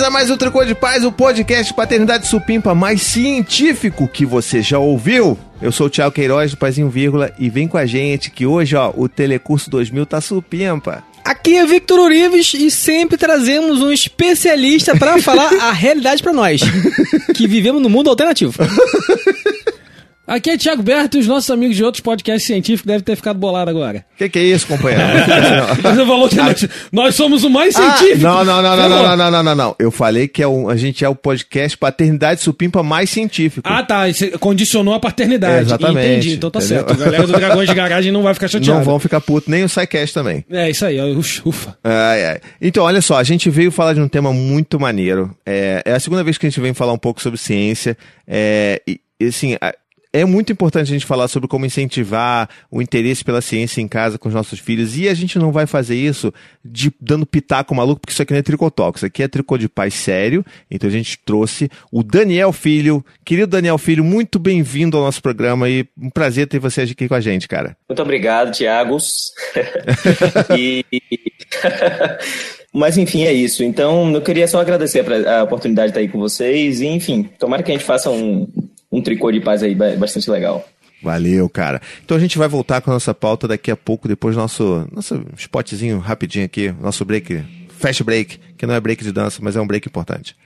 a mais um Tricô de Paz, o podcast de paternidade supimpa mais científico que você já ouviu. Eu sou o Thiago Queiroz do Paizinho Vírgula e vem com a gente que hoje, ó, o Telecurso 2000 tá supimpa. Aqui é Victor Urives e sempre trazemos um especialista pra falar a realidade pra nós, que vivemos no mundo alternativo. Aqui é Thiago Berto e os nossos amigos de outros podcasts científicos devem ter ficado bolados agora. Que é isso, companheiro? Você falou que nós somos o mais científico. Não. Eu falei que a gente é o podcast paternidade supimpa mais científico. Ah, tá. Você condicionou a paternidade. Exatamente. Entendi, então tá Entendeu? certo. A galera do Dragões de Garagem não vai ficar chateada. Não vão ficar putos, nem o SciCast também. É, isso aí. Ufa. Então, olha só, a gente veio falar de um tema muito maneiro. É a segunda vez que a gente vem falar um pouco sobre ciência. Assim... É muito importante a gente falar sobre como incentivar o interesse pela ciência em casa com os nossos filhos. E a gente não vai fazer isso dando pitaco maluco, porque isso aqui não é Tricotalk. Isso aqui é Tricô de Paz sério. Então a gente trouxe o Daniel Filho. Querido Daniel Filho, muito bem-vindo ao nosso programa e um prazer ter você aqui com a gente, cara. Muito obrigado, Thiago. Mas enfim, é isso. Então eu queria só agradecer a oportunidade de estar aí com vocês. E enfim, tomara que a gente faça um Tricô de Paz aí bastante legal. Valeu, cara. Então a gente vai voltar com a nossa pauta daqui a pouco, depois do nosso spotzinho rapidinho aqui, nosso break, fast break, que não é break de dança, mas é um break importante.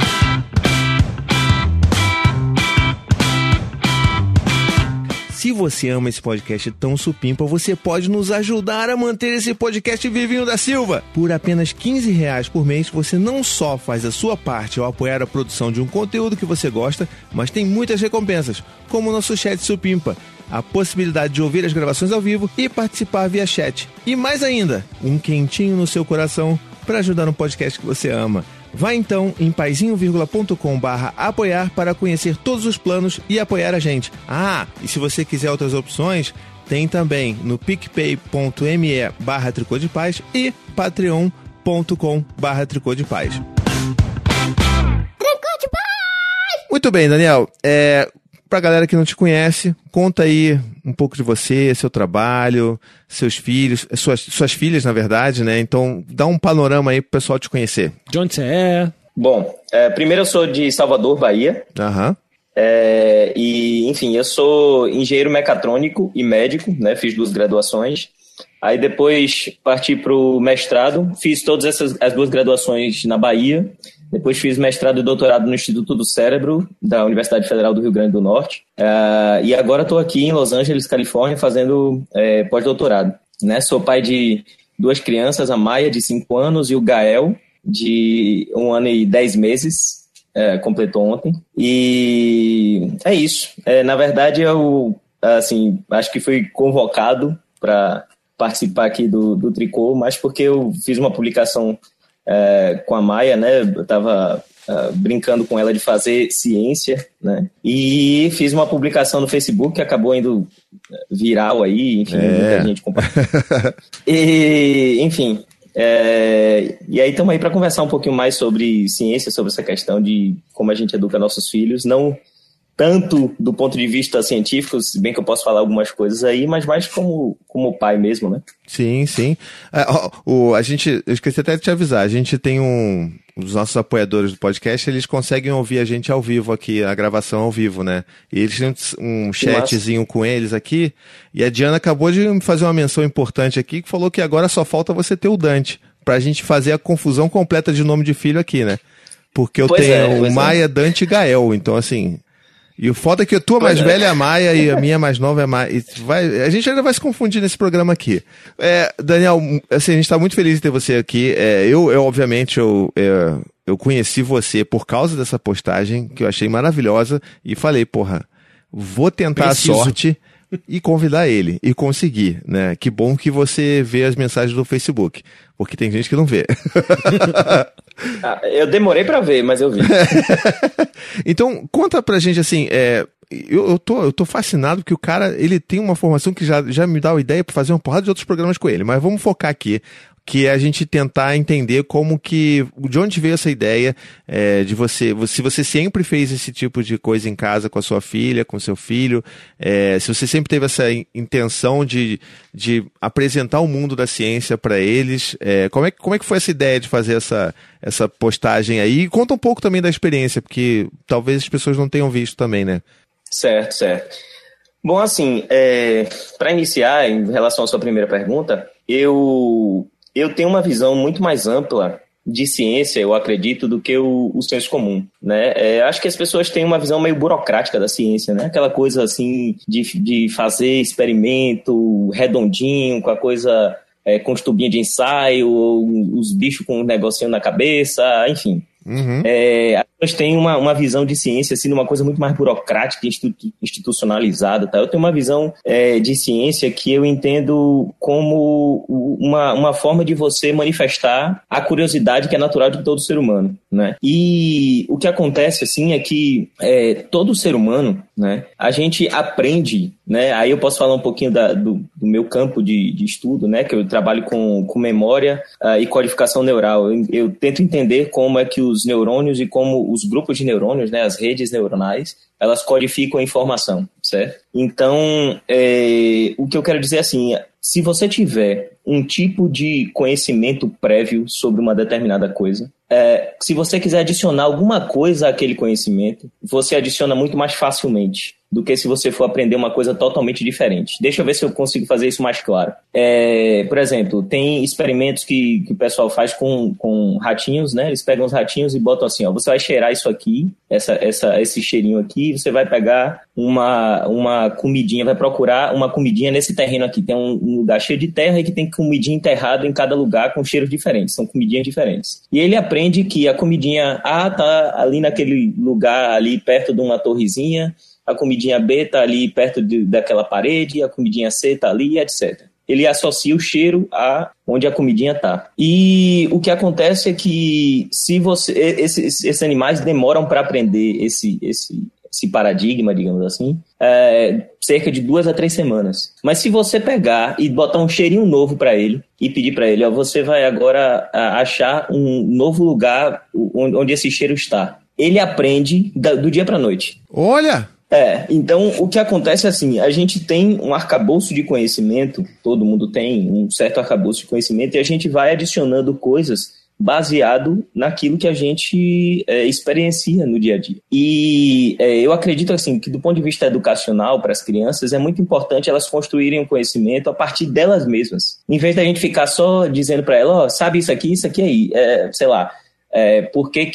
Se você ama esse podcast tão supimpa, você pode nos ajudar a manter esse podcast vivinho da Silva. Por apenas R$15 por mês, você não só faz a sua parte ao apoiar a produção de um conteúdo que você gosta, mas tem muitas recompensas, como o nosso chat supimpa, a possibilidade de ouvir as gravações ao vivo e participar via chat. E mais ainda, um quentinho no seu coração para ajudar no podcast que você ama. Vá então em paizinhovírgula.com/apoiar para conhecer todos os planos e apoiar a gente. Ah, e se você quiser outras opções, tem também no picpay.me/tricô de paz e patreon.com/tricô de paz. Tricô de Paz! Muito bem, Daniel. Pra galera que não te conhece, conta aí um pouco de você, seu trabalho, seus filhos, suas filhas, na verdade, né? Então, dá um panorama aí pro pessoal te conhecer. De onde você é? Bom, primeiro eu sou de Salvador, Bahia. Aham. E, enfim, eu sou engenheiro mecatrônico e médico, né? Fiz 2 graduações. Aí depois parti pro mestrado, fiz todas as 2 graduações na Bahia. Depois fiz mestrado e doutorado no Instituto do Cérebro, da Universidade Federal do Rio Grande do Norte. E agora estou aqui em Los Angeles, Califórnia, fazendo pós-doutorado. Né? Sou pai de 2 crianças, a Maia, de 5 anos, e o Gael, de 1 ano e 10 meses. Completou ontem. E é isso. Na verdade, eu acho que fui convocado para participar aqui do Tricô, mas porque eu fiz uma publicação com a Maia, né? Eu estava brincando com ela de fazer ciência, né? E fiz uma publicação no Facebook que acabou indo viral aí, enfim, muita gente compartilhou. E, enfim, e aí estamos aí para conversar um pouquinho mais sobre ciência, sobre essa questão de como a gente educa nossos filhos, não tanto do ponto de vista científico, se bem que eu posso falar algumas coisas aí, mas mais como pai mesmo, né? Sim. Eu esqueci até de te avisar, a gente tem os nossos apoiadores do podcast, eles conseguem ouvir a gente ao vivo aqui, a gravação ao vivo, né? E eles têm um chatzinho com eles aqui, e a Diana acabou de me fazer uma menção importante aqui, que falou que agora só falta você ter o Dante, pra gente fazer a confusão completa de nome de filho aqui, né? Porque eu tenho o Maia, Dante e Gael, então assim... E o foda é que a tua mais velha é a Maia e a minha mais nova é a Maia. A gente ainda vai se confundir nesse programa aqui. Daniel, assim, a gente tá muito feliz de ter você aqui. Obviamente, eu conheci você por causa dessa postagem, que eu achei maravilhosa, e falei, vou tentar a sorte e convidar ele, e conseguir, né? Que bom que você vê as mensagens do Facebook, porque tem gente que não vê. Eu demorei pra ver, mas eu vi. Então, conta pra gente assim, eu tô fascinado porque o cara, ele tem uma formação que já me dá a ideia pra fazer uma porrada de outros programas com ele, mas vamos focar aqui. que é a gente tentar entender de onde veio essa ideia de se você sempre fez esse tipo de coisa em casa com a sua filha, com seu filho, se você sempre teve essa intenção de apresentar o mundo da ciência para eles, como é que foi essa ideia de fazer essa postagem aí? E conta um pouco também da experiência, porque talvez as pessoas não tenham visto também, né? Certo. Bom, assim, para iniciar, em relação à sua primeira pergunta, eu tenho uma visão muito mais ampla de ciência, eu acredito, do que o senso comum, né? Acho que as pessoas têm uma visão meio burocrática da ciência, né? Aquela coisa, assim, de fazer experimento redondinho, com a coisa, com os tubinhos de ensaio, os bichos com um negocinho na cabeça, enfim. Uhum. As pessoas têm uma visão de ciência assim, uma coisa muito mais burocrática, institucionalizada, tá? Eu tenho uma visão de ciência que eu entendo como uma forma de você manifestar a curiosidade que é natural de todo ser humano, né? E o que acontece assim é que todo ser humano, né, a gente aprende, né? Aí eu posso falar um pouquinho do meu campo de estudo, né? Que eu trabalho com memória e codificação neural. Eu tento entender como é que os neurônios e como os grupos de neurônios, né, as redes neuronais, elas codificam a informação, certo? Então, o que eu quero dizer assim, se você tiver um tipo de conhecimento prévio sobre uma determinada coisa, se você quiser adicionar alguma coisa àquele conhecimento, você adiciona muito mais facilmente do que se você for aprender uma coisa totalmente diferente. Deixa eu ver se eu consigo fazer isso mais claro. Por exemplo, tem experimentos que o pessoal faz com ratinhos, né? Eles pegam os ratinhos e botam assim, ó, você vai cheirar isso aqui, esse cheirinho aqui, você vai pegar uma comidinha, vai procurar uma comidinha nesse terreno aqui. Tem um lugar cheio de terra e que tem comidinha enterrada em cada lugar com cheiros diferentes, são comidinhas diferentes. E ele aprende que a comidinha A tá ali naquele lugar, ali perto de uma torrezinha, a comidinha B tá ali perto daquela parede, a comidinha C tá ali, etc. Ele associa o cheiro a onde a comidinha tá. E o que acontece é que esses animais demoram para aprender esse paradigma, digamos assim, cerca de 2 a 3 semanas. Mas se você pegar e botar um cheirinho novo para ele e pedir para ele, ó, você vai agora achar um novo lugar onde esse cheiro está. Ele aprende do dia para noite. Olha! Então o que acontece é assim, a gente tem um arcabouço de conhecimento, todo mundo tem um certo arcabouço de conhecimento, e a gente vai adicionando coisas baseado naquilo que a gente experiencia no dia a dia. E eu acredito assim, que do ponto de vista educacional para as crianças é muito importante elas construírem um conhecimento a partir delas mesmas. Em vez da gente ficar só dizendo para ela, ó, sabe isso aqui aí, sei lá, por que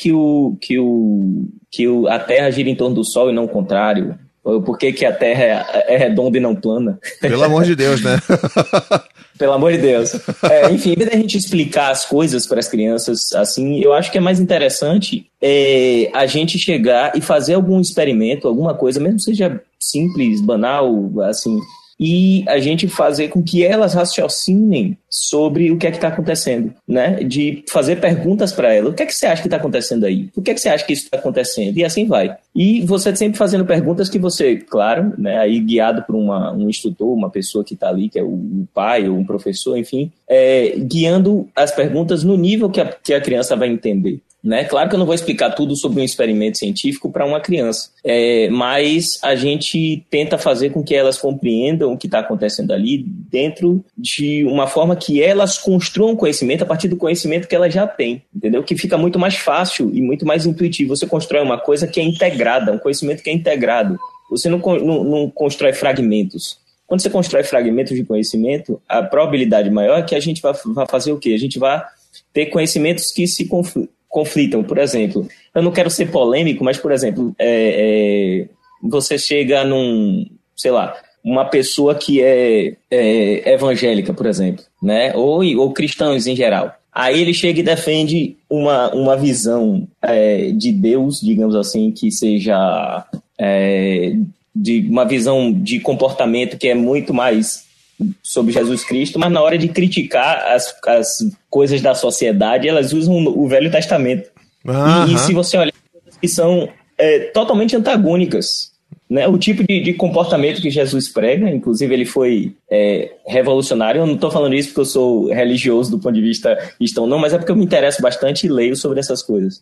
a Terra gira em torno do Sol e não o contrário? Ou por que a Terra é redonda e não plana? Pelo amor de Deus, né? Pelo amor de Deus. Enfim, em vez da gente explicar as coisas para as crianças assim, eu acho que é mais interessante a gente chegar e fazer algum experimento, alguma coisa, mesmo que seja simples, banal, assim, e a gente fazer com que elas raciocinem sobre o que é que está acontecendo, né? De fazer perguntas para elas. O que é que você acha que está acontecendo aí? Por que é que você acha que isso está acontecendo? E assim vai. E você sempre fazendo perguntas que você, claro, né? Aí guiado por um instrutor, uma pessoa que está ali, que é o pai ou um professor, enfim, guiando as perguntas no nível que a criança vai entender. Né? Claro que eu não vou explicar tudo sobre um experimento científico para uma criança, mas a gente tenta fazer com que elas compreendam o que está acontecendo ali dentro de uma forma que elas construam conhecimento a partir do conhecimento que elas já têm, entendeu? Que fica muito mais fácil e muito mais intuitivo. Você constrói uma coisa que é integrada, um conhecimento que é integrado. Você não constrói fragmentos. Quando você constrói fragmentos de conhecimento, a probabilidade maior é que a gente vai fazer o quê? A gente vai ter conhecimentos que se conflitam. Por exemplo, eu não quero ser polêmico, mas, por exemplo, você chega sei lá, uma pessoa que é evangélica, por exemplo, né? Ou cristãos em geral. Aí ele chega e defende uma visão de Deus, digamos assim, que seja de uma visão de comportamento que é muito mais sobre Jesus Cristo, mas na hora de criticar as coisas da sociedade, elas usam o Velho Testamento. E se você olhar, que são totalmente antagônicas, né, o tipo de comportamento que Jesus prega. Inclusive ele foi revolucionário. Eu não estou falando isso porque eu sou religioso do ponto de vista cristão, não, mas é porque eu me interesso bastante e leio sobre essas coisas.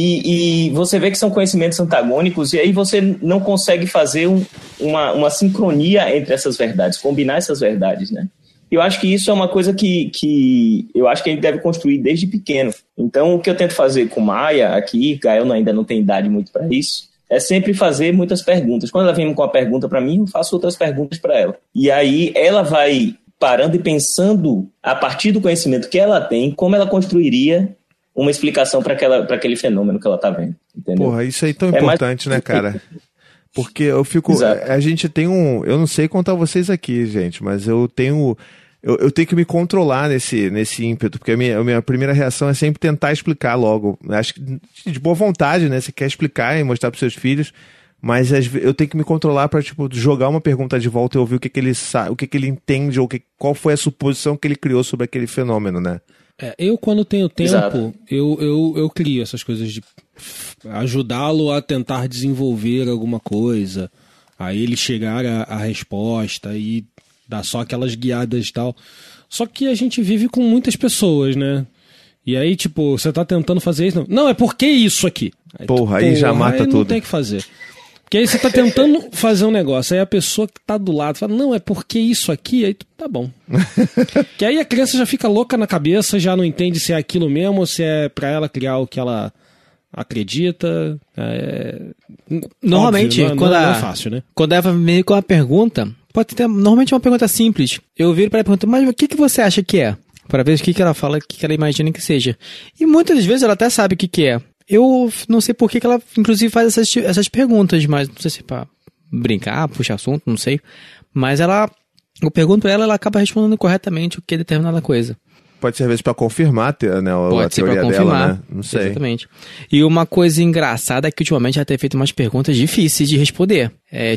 E você vê que são conhecimentos antagônicos, e aí você não consegue fazer uma sincronia entre essas verdades, combinar essas verdades, né? Eu acho que isso é uma coisa que eu acho que a gente deve construir desde pequeno. Então, o que eu tento fazer com Maia aqui, Gael ainda não tem idade muito para isso, é sempre fazer muitas perguntas. Quando ela vem com uma pergunta para mim, eu faço outras perguntas para ela. E aí ela vai parando e pensando, a partir do conhecimento que ela tem, como ela construiria uma explicação para aquele fenômeno que ela está vendo. Entendeu? Porra, isso aí é tão importante, né, cara? Porque eu fico... Exato. A gente tem eu não sei contar vocês aqui, gente, mas eu tenho que me controlar nesse ímpeto, porque a minha primeira reação é sempre tentar explicar logo. Acho que de boa vontade, né? Você quer explicar e mostrar para seus filhos, mas eu tenho que me controlar para tipo, jogar uma pergunta de volta e ouvir o que ele sabe, o que ele entende, ou qual foi a suposição que ele criou sobre aquele fenômeno, né? Eu, quando tenho tempo, Exato. eu crio essas coisas de ajudá-lo a tentar desenvolver alguma coisa, a ele chegar à resposta e dar só aquelas guiadas e tal. Só que a gente vive com muitas pessoas, né? E aí, tipo, você tá tentando fazer isso. Não, é porque isso aqui. Aí já mata aí tudo. Não tem o que fazer. Porque aí você tá tentando fazer um negócio, aí a pessoa que tá do lado fala, não, é porque isso aqui, aí tá bom. Que aí a criança já fica louca na cabeça, já não entende se é aquilo mesmo, ou se é pra ela criar o que ela acredita. Normalmente, óbvio, quando não é fácil, né? Quando ela vem com uma pergunta, pode ter normalmente uma pergunta simples. Eu viro para ela e pergunto, mas o que você acha que é? Para ver o que ela fala, o que ela imagina que seja. E muitas vezes ela até sabe o que é. Eu não sei por que ela, inclusive, faz essas perguntas, mas não sei se pra brincar, puxar assunto, não sei. Mas eu pergunto pra ela, ela acaba respondendo corretamente o que é determinada coisa. Pode ser, às vezes, pra confirmar, né, Pode a ser teoria pra confirmar, dela, né? Não sei. Exatamente. E uma coisa engraçada é que ultimamente ela tem feito umas perguntas difíceis de responder.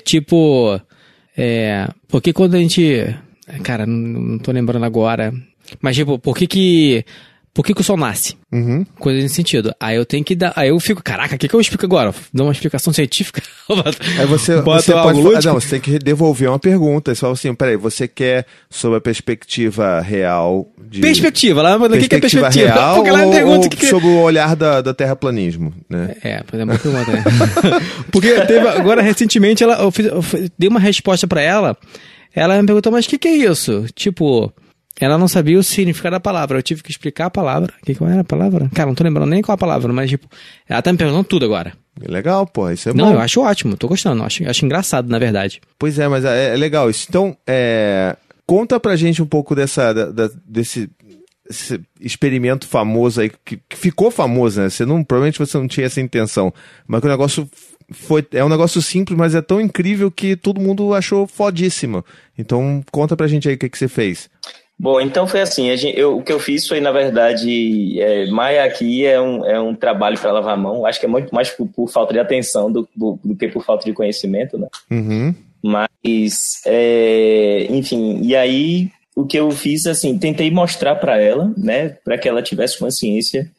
Porque quando a gente... Cara, não tô lembrando agora. Mas tipo, por que o sol nasce? Uhum. Coisa nesse sentido. Aí eu tenho que dar... Aí eu fico, caraca, o que eu explico agora? Dou uma explicação científica? Aí você pode não, você tem que devolver uma pergunta. Você fala assim, peraí, você quer sobre a perspectiva real de... Perspectiva, lá, o que é perspectiva? Real Porque ela me pergunta ou sobre o olhar da terraplanismo, né? Por exemplo, uma pergunta, né? Porque agora, recentemente, eu dei uma resposta pra ela, ela me perguntou, mas o que é isso? Tipo... Ela não sabia o significado da palavra. Eu tive que explicar a palavra. Qual era a palavra? Cara, não tô lembrando nem qual a palavra, mas tipo... Ela tá me perguntando tudo agora. Legal, pô, isso é bom. Não, eu acho ótimo, tô gostando. Acho engraçado, na verdade. Pois é, mas é legal isso. Então, conta pra gente um pouco desse experimento famoso aí, que ficou famoso, né? Provavelmente você não tinha essa intenção, mas que o negócio... É um negócio simples, mas é tão incrível que todo mundo achou fodíssimo. Então, conta pra gente aí o que você fez. Bom, então foi assim, o que eu fiz foi, na verdade, Maia aqui é um trabalho para lavar a mão, acho que é muito mais por falta de atenção do que por falta de conhecimento, né? Uhum. Mas, enfim, e aí o que eu fiz, assim, tentei mostrar para ela, né, para que ela tivesse consciência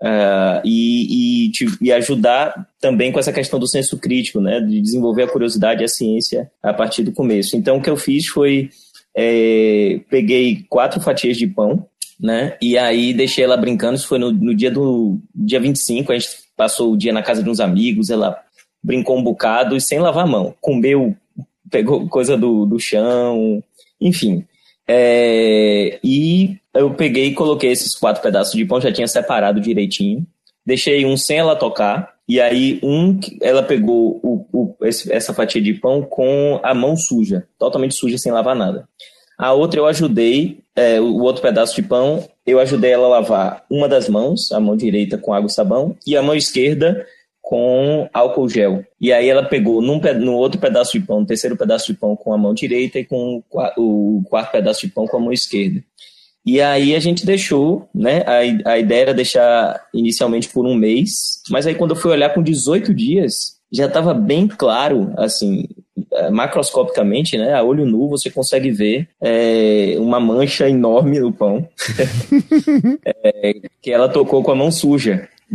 e ajudar também com essa questão do senso crítico, né, de desenvolver a curiosidade e a ciência a partir do começo. Então, o que eu fiz foi... peguei 4 fatias de pão, né? E aí deixei ela brincando. Isso foi no dia 25. A gente passou o dia na casa de uns amigos. Ela brincou um bocado e sem lavar a mão. Comeu, pegou coisa do chão, enfim. E eu peguei e coloquei esses 4 pedaços de pão, já tinha separado direitinho. Deixei um sem ela tocar. E aí ela pegou essa fatia de pão com a mão suja, totalmente suja, sem lavar nada. A outra eu ajudei, o outro pedaço de pão, eu ajudei ela a lavar uma das mãos, a mão direita com água e sabão, e a mão esquerda com álcool gel. E aí ela pegou no outro pedaço de pão, no terceiro pedaço de pão com a mão direita e com o quarto pedaço de pão com a mão esquerda. E aí a gente deixou, né? A ideia era deixar inicialmente por 1 mês, mas aí quando eu fui olhar com 18 dias, já estava bem claro, assim, macroscopicamente, né? A olho nu você consegue ver uma mancha enorme no pão que ela tocou com a mão suja, né?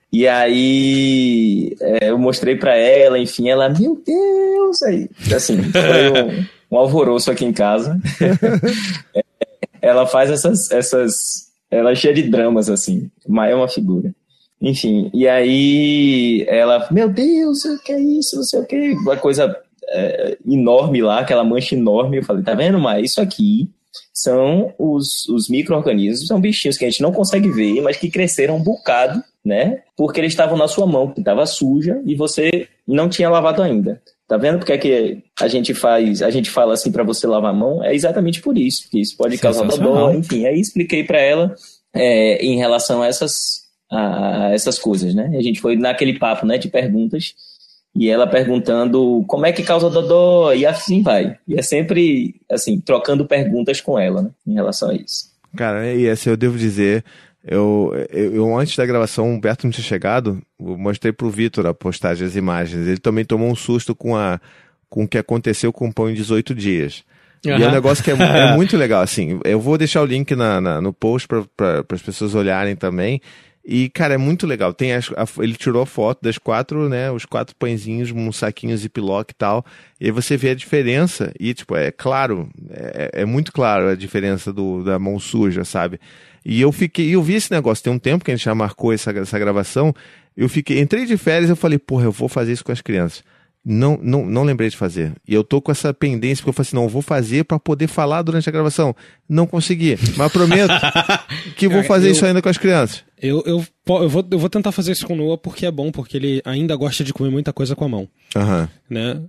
E aí eu mostrei pra ela, enfim, ela, meu Deus, aí, assim, foi um alvoroço aqui em casa. Ela faz ela é cheia de dramas, assim, mas é uma figura. Enfim, e aí ela, meu Deus, o que é isso, não sei o que, uma coisa enorme lá, aquela mancha enorme. Eu falei, tá vendo, mas isso aqui são os micro-organismos, são bichinhos que a gente não consegue ver, mas que cresceram um bocado, né? Porque eles estavam na sua mão, que estava suja e você não tinha lavado ainda. Tá vendo porque é que a gente fala assim para você lavar a mão? É exatamente por isso, porque isso pode causar dor, enfim. Aí expliquei para ela em relação a essas coisas, né? A gente foi naquele papo, né, de perguntas, e ela perguntando como é que causa dodó, e assim vai. E é sempre, assim, trocando perguntas com ela, né, em relação a isso. Cara, e assim, eu devo dizer, eu antes da gravação, o Humberto não tinha chegado, eu mostrei pro Vitor a postagem, as imagens. Ele também tomou um susto com o que aconteceu com o pão em 18 dias. Uhum. E é um negócio que é muito legal, assim. Eu vou deixar o link no post para as pessoas olharem também. E, cara, é muito legal. Ele tirou a foto das 4, né? Os 4 pãezinhos, um saquinho ziplock e tal. E aí você vê a diferença. E, tipo, é claro, é muito claro a diferença da mão suja, sabe? E eu vi esse negócio, tem um tempo que a gente já marcou essa gravação. Entrei de férias e eu falei, porra, eu vou fazer isso com as crianças. Não lembrei de fazer. E eu tô com essa pendência, porque eu falei assim, não, eu vou fazer pra poder falar durante a gravação. Não consegui, mas prometo que vou fazer isso ainda com as crianças. Eu vou tentar fazer isso com o Noah porque é bom, porque ele ainda gosta de comer muita coisa com a mão. Uhum. Né?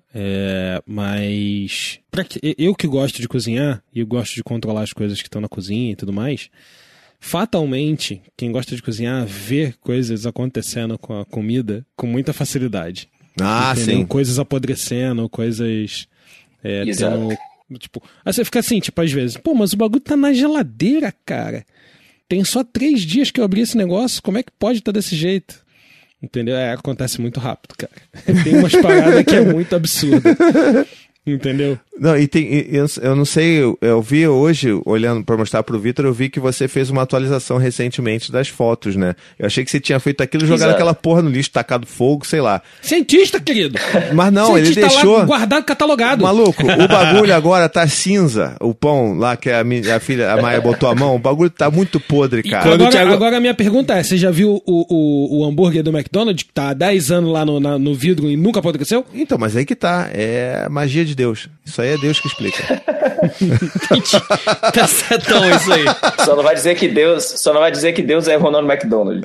Mas eu que gosto de cozinhar e eu gosto de controlar as coisas que estão na cozinha e tudo mais, fatalmente, quem gosta de cozinhar vê coisas acontecendo com a comida com muita facilidade. Ah, entendeu? sim. Coisas apodrecendo, coisas tendo, tipo, aí você fica assim, tipo, às vezes, pô, mas o bagulho tá na geladeira, cara. Tem só 3 dias que eu abri esse negócio, como é que pode estar desse jeito? Entendeu? Acontece muito rápido, cara. Tem umas paradas que é muito absurda. Entendeu? Não, eu não sei, eu vi hoje, olhando pra mostrar pro Vitor, eu vi que você fez uma atualização recentemente das fotos, né? Eu achei que você tinha feito aquilo, jogado aquela porra no lixo, tacado fogo, sei lá. Cientista, querido! Mas não, cientista, ele deixou... lá guardado, catalogado. Maluco, o bagulho agora tá cinza, o pão lá que a filha, a Maia botou a mão, o bagulho tá muito podre, cara. Agora a minha pergunta é, você já viu o hambúrguer do McDonald's, que tá há 10 anos lá no vidro e nunca apodreceu? Então, mas aí que tá, é magia de Deus. Isso aí é Deus que explica. Tá certão isso aí. Só não vai dizer que Deus é Ronald McDonald.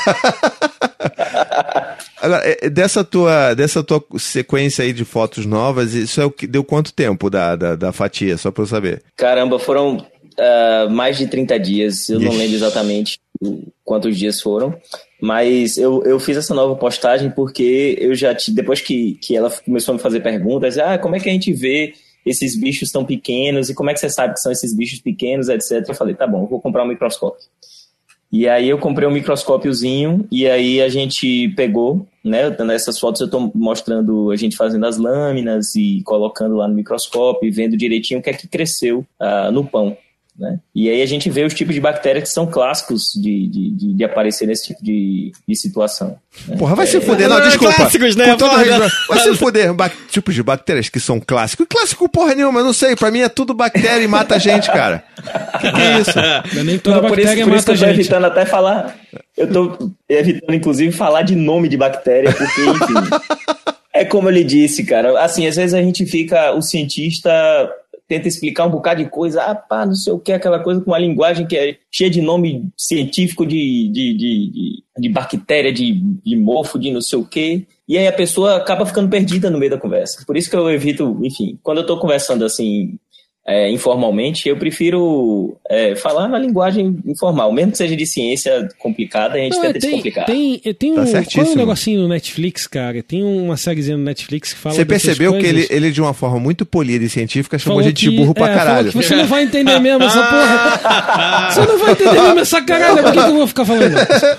Agora, dessa tua sequência aí de fotos novas, isso é o que deu quanto tempo da fatia, só pra eu saber? Caramba, foram mais de 30 dias, eu não lembro exatamente quantos dias foram, mas eu fiz essa nova postagem porque eu já, depois que ela começou a me fazer perguntas, como é que a gente vê esses bichos tão pequenos e como é que você sabe que são esses bichos pequenos, etc. Eu falei, tá bom, eu vou comprar um microscópio. E aí eu comprei um microscópiozinho e aí a gente pegou, né, nessas fotos eu tô mostrando a gente fazendo as lâminas e colocando lá no microscópio e vendo direitinho o que é que cresceu no pão, né? E aí a gente vê os tipos de bactérias que são clássicos de aparecer nesse tipo de situação, né? Porra, vai se fuder, não, desculpa. Clássicos, né? Vai se fuder, tipos de bactérias que são clássicos. Clássico porra nenhuma, eu não sei, pra mim é tudo bactéria e mata a gente, cara. Que é isso? Não é nem toda bactéria mata a gente. Eu tô evitando até falar, eu tô evitando inclusive falar de nome de bactéria, porque enfim, é como eu lhe disse, cara, assim, às vezes a gente fica, o cientista tenta explicar um bocado de coisa, não sei o que, aquela coisa com uma linguagem que é cheia de nome científico de bactéria, de mofo, de não sei o que, e aí a pessoa acaba ficando perdida no meio da conversa. Por isso que eu evito, enfim, quando eu tô conversando assim, informalmente, eu prefiro falar na linguagem informal, mesmo que seja de ciência complicada, a gente tenta descomplicar. Tem tá qual é um negocinho no Netflix, cara? Tem uma sériezinha no Netflix que fala. Você percebeu coisas. Que ele de uma forma muito polida e científica chamou a gente de burro pra caralho. Você não vai entender mesmo essa porra. Você não vai entender mesmo essa caralho. Por que eu vou ficar falando?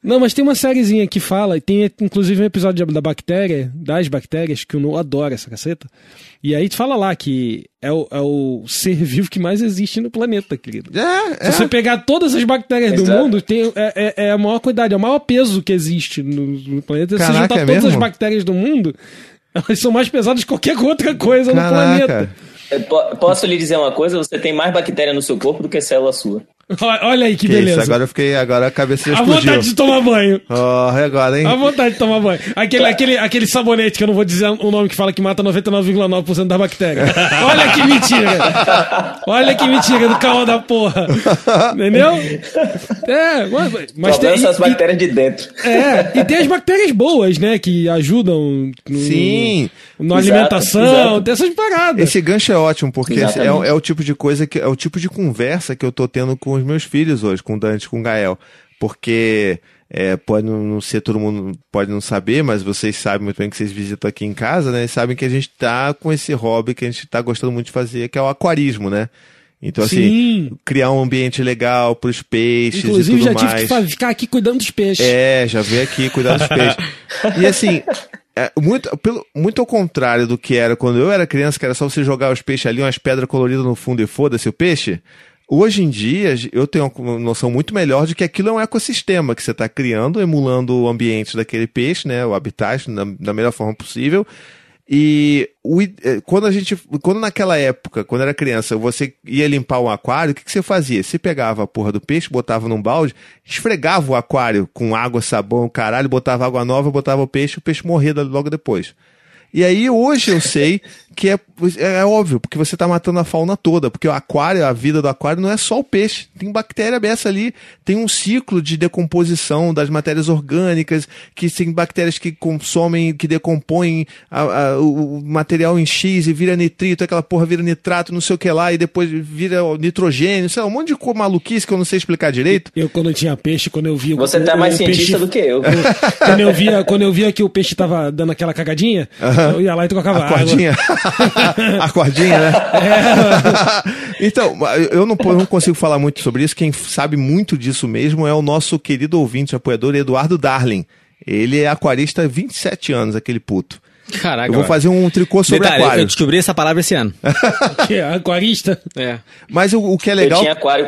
Não, mas tem uma sériezinha que fala, e tem inclusive um episódio das bactérias, que o Noah adora essa caceta. E aí fala lá que é o ser vivo que mais existe no planeta, querido. Se você pegar todas as bactérias do mundo, é a maior quantidade, é o maior peso que existe no planeta. Se você juntar todas as bactérias do mundo, elas são mais pesadas que qualquer outra coisa no planeta. Posso lhe dizer uma coisa? Você tem mais bactéria no seu corpo do que célula sua. Olha aí que beleza. Isso, agora a cabeça já explodiu. A vontade de tomar banho. Agora, hein? A vontade de tomar banho. Aquele sabonete que eu não vou dizer o nome, que fala que mata 99,9% das bactérias. Olha que mentira. Olha que mentira do caô da porra. Entendeu? Mas tem essas bactérias de dentro. E tem as bactérias boas, né? Que ajudam na alimentação. Exato. Tem essas paradas. Esse gancho é ótimo, porque é o tipo de coisa, é o tipo de conversa que eu tô tendo com os meus filhos hoje, com o Dante, com o Gael. Porque pode não ser, todo mundo pode não saber, mas vocês sabem muito bem que vocês visitam aqui em casa, né? E sabem que a gente tá com esse hobby que a gente tá gostando muito de fazer, que é o aquarismo, né? Então, assim, criar um ambiente legal pros peixes. Inclusive, e tudo mais. Tive que ficar aqui cuidando dos peixes. Já veio aqui cuidar dos peixes. E assim, muito ao contrário do que era quando eu era criança, que era só você jogar os peixes ali, umas pedras coloridas no fundo e foda-se o peixe. Hoje em dia, eu tenho uma noção muito melhor de que aquilo é um ecossistema que você está criando, emulando o ambiente daquele peixe, né, o habitat, da melhor forma possível. E quando naquela época, quando era criança, você ia limpar um aquário, o que você fazia? Você pegava a porra do peixe, botava num balde, esfregava o aquário com água, sabão, caralho, botava água nova, botava o peixe morria logo depois. E aí hoje eu sei que é óbvio, porque você está matando a fauna toda, porque o aquário, a vida do aquário não é só o peixe, tem bactéria dessa ali, tem um ciclo de decomposição das matérias orgânicas, que tem bactérias que consomem, que decompõem o material em X e vira nitrito, aquela porra vira nitrato, não sei o que lá, e depois vira nitrogênio, sei lá, um monte de maluquice que eu não sei explicar direito. Eu quando tinha peixe, quando eu via... Você tá mais cientista do que eu. Quando eu via que o peixe tava dando aquela cagadinha, eu ia lá e trocava água. A cordinha, né? Então, eu não consigo falar muito sobre isso. Quem sabe muito disso mesmo é o nosso querido ouvinte, apoiador Eduardo Darling. Ele é aquarista há 27 anos, aquele puto. Caraca. Eu vou fazer um tricô sobre aquário. Eu descobri essa palavra esse ano. Que é aquarista? Mas o que é legal... Eu tinha aquário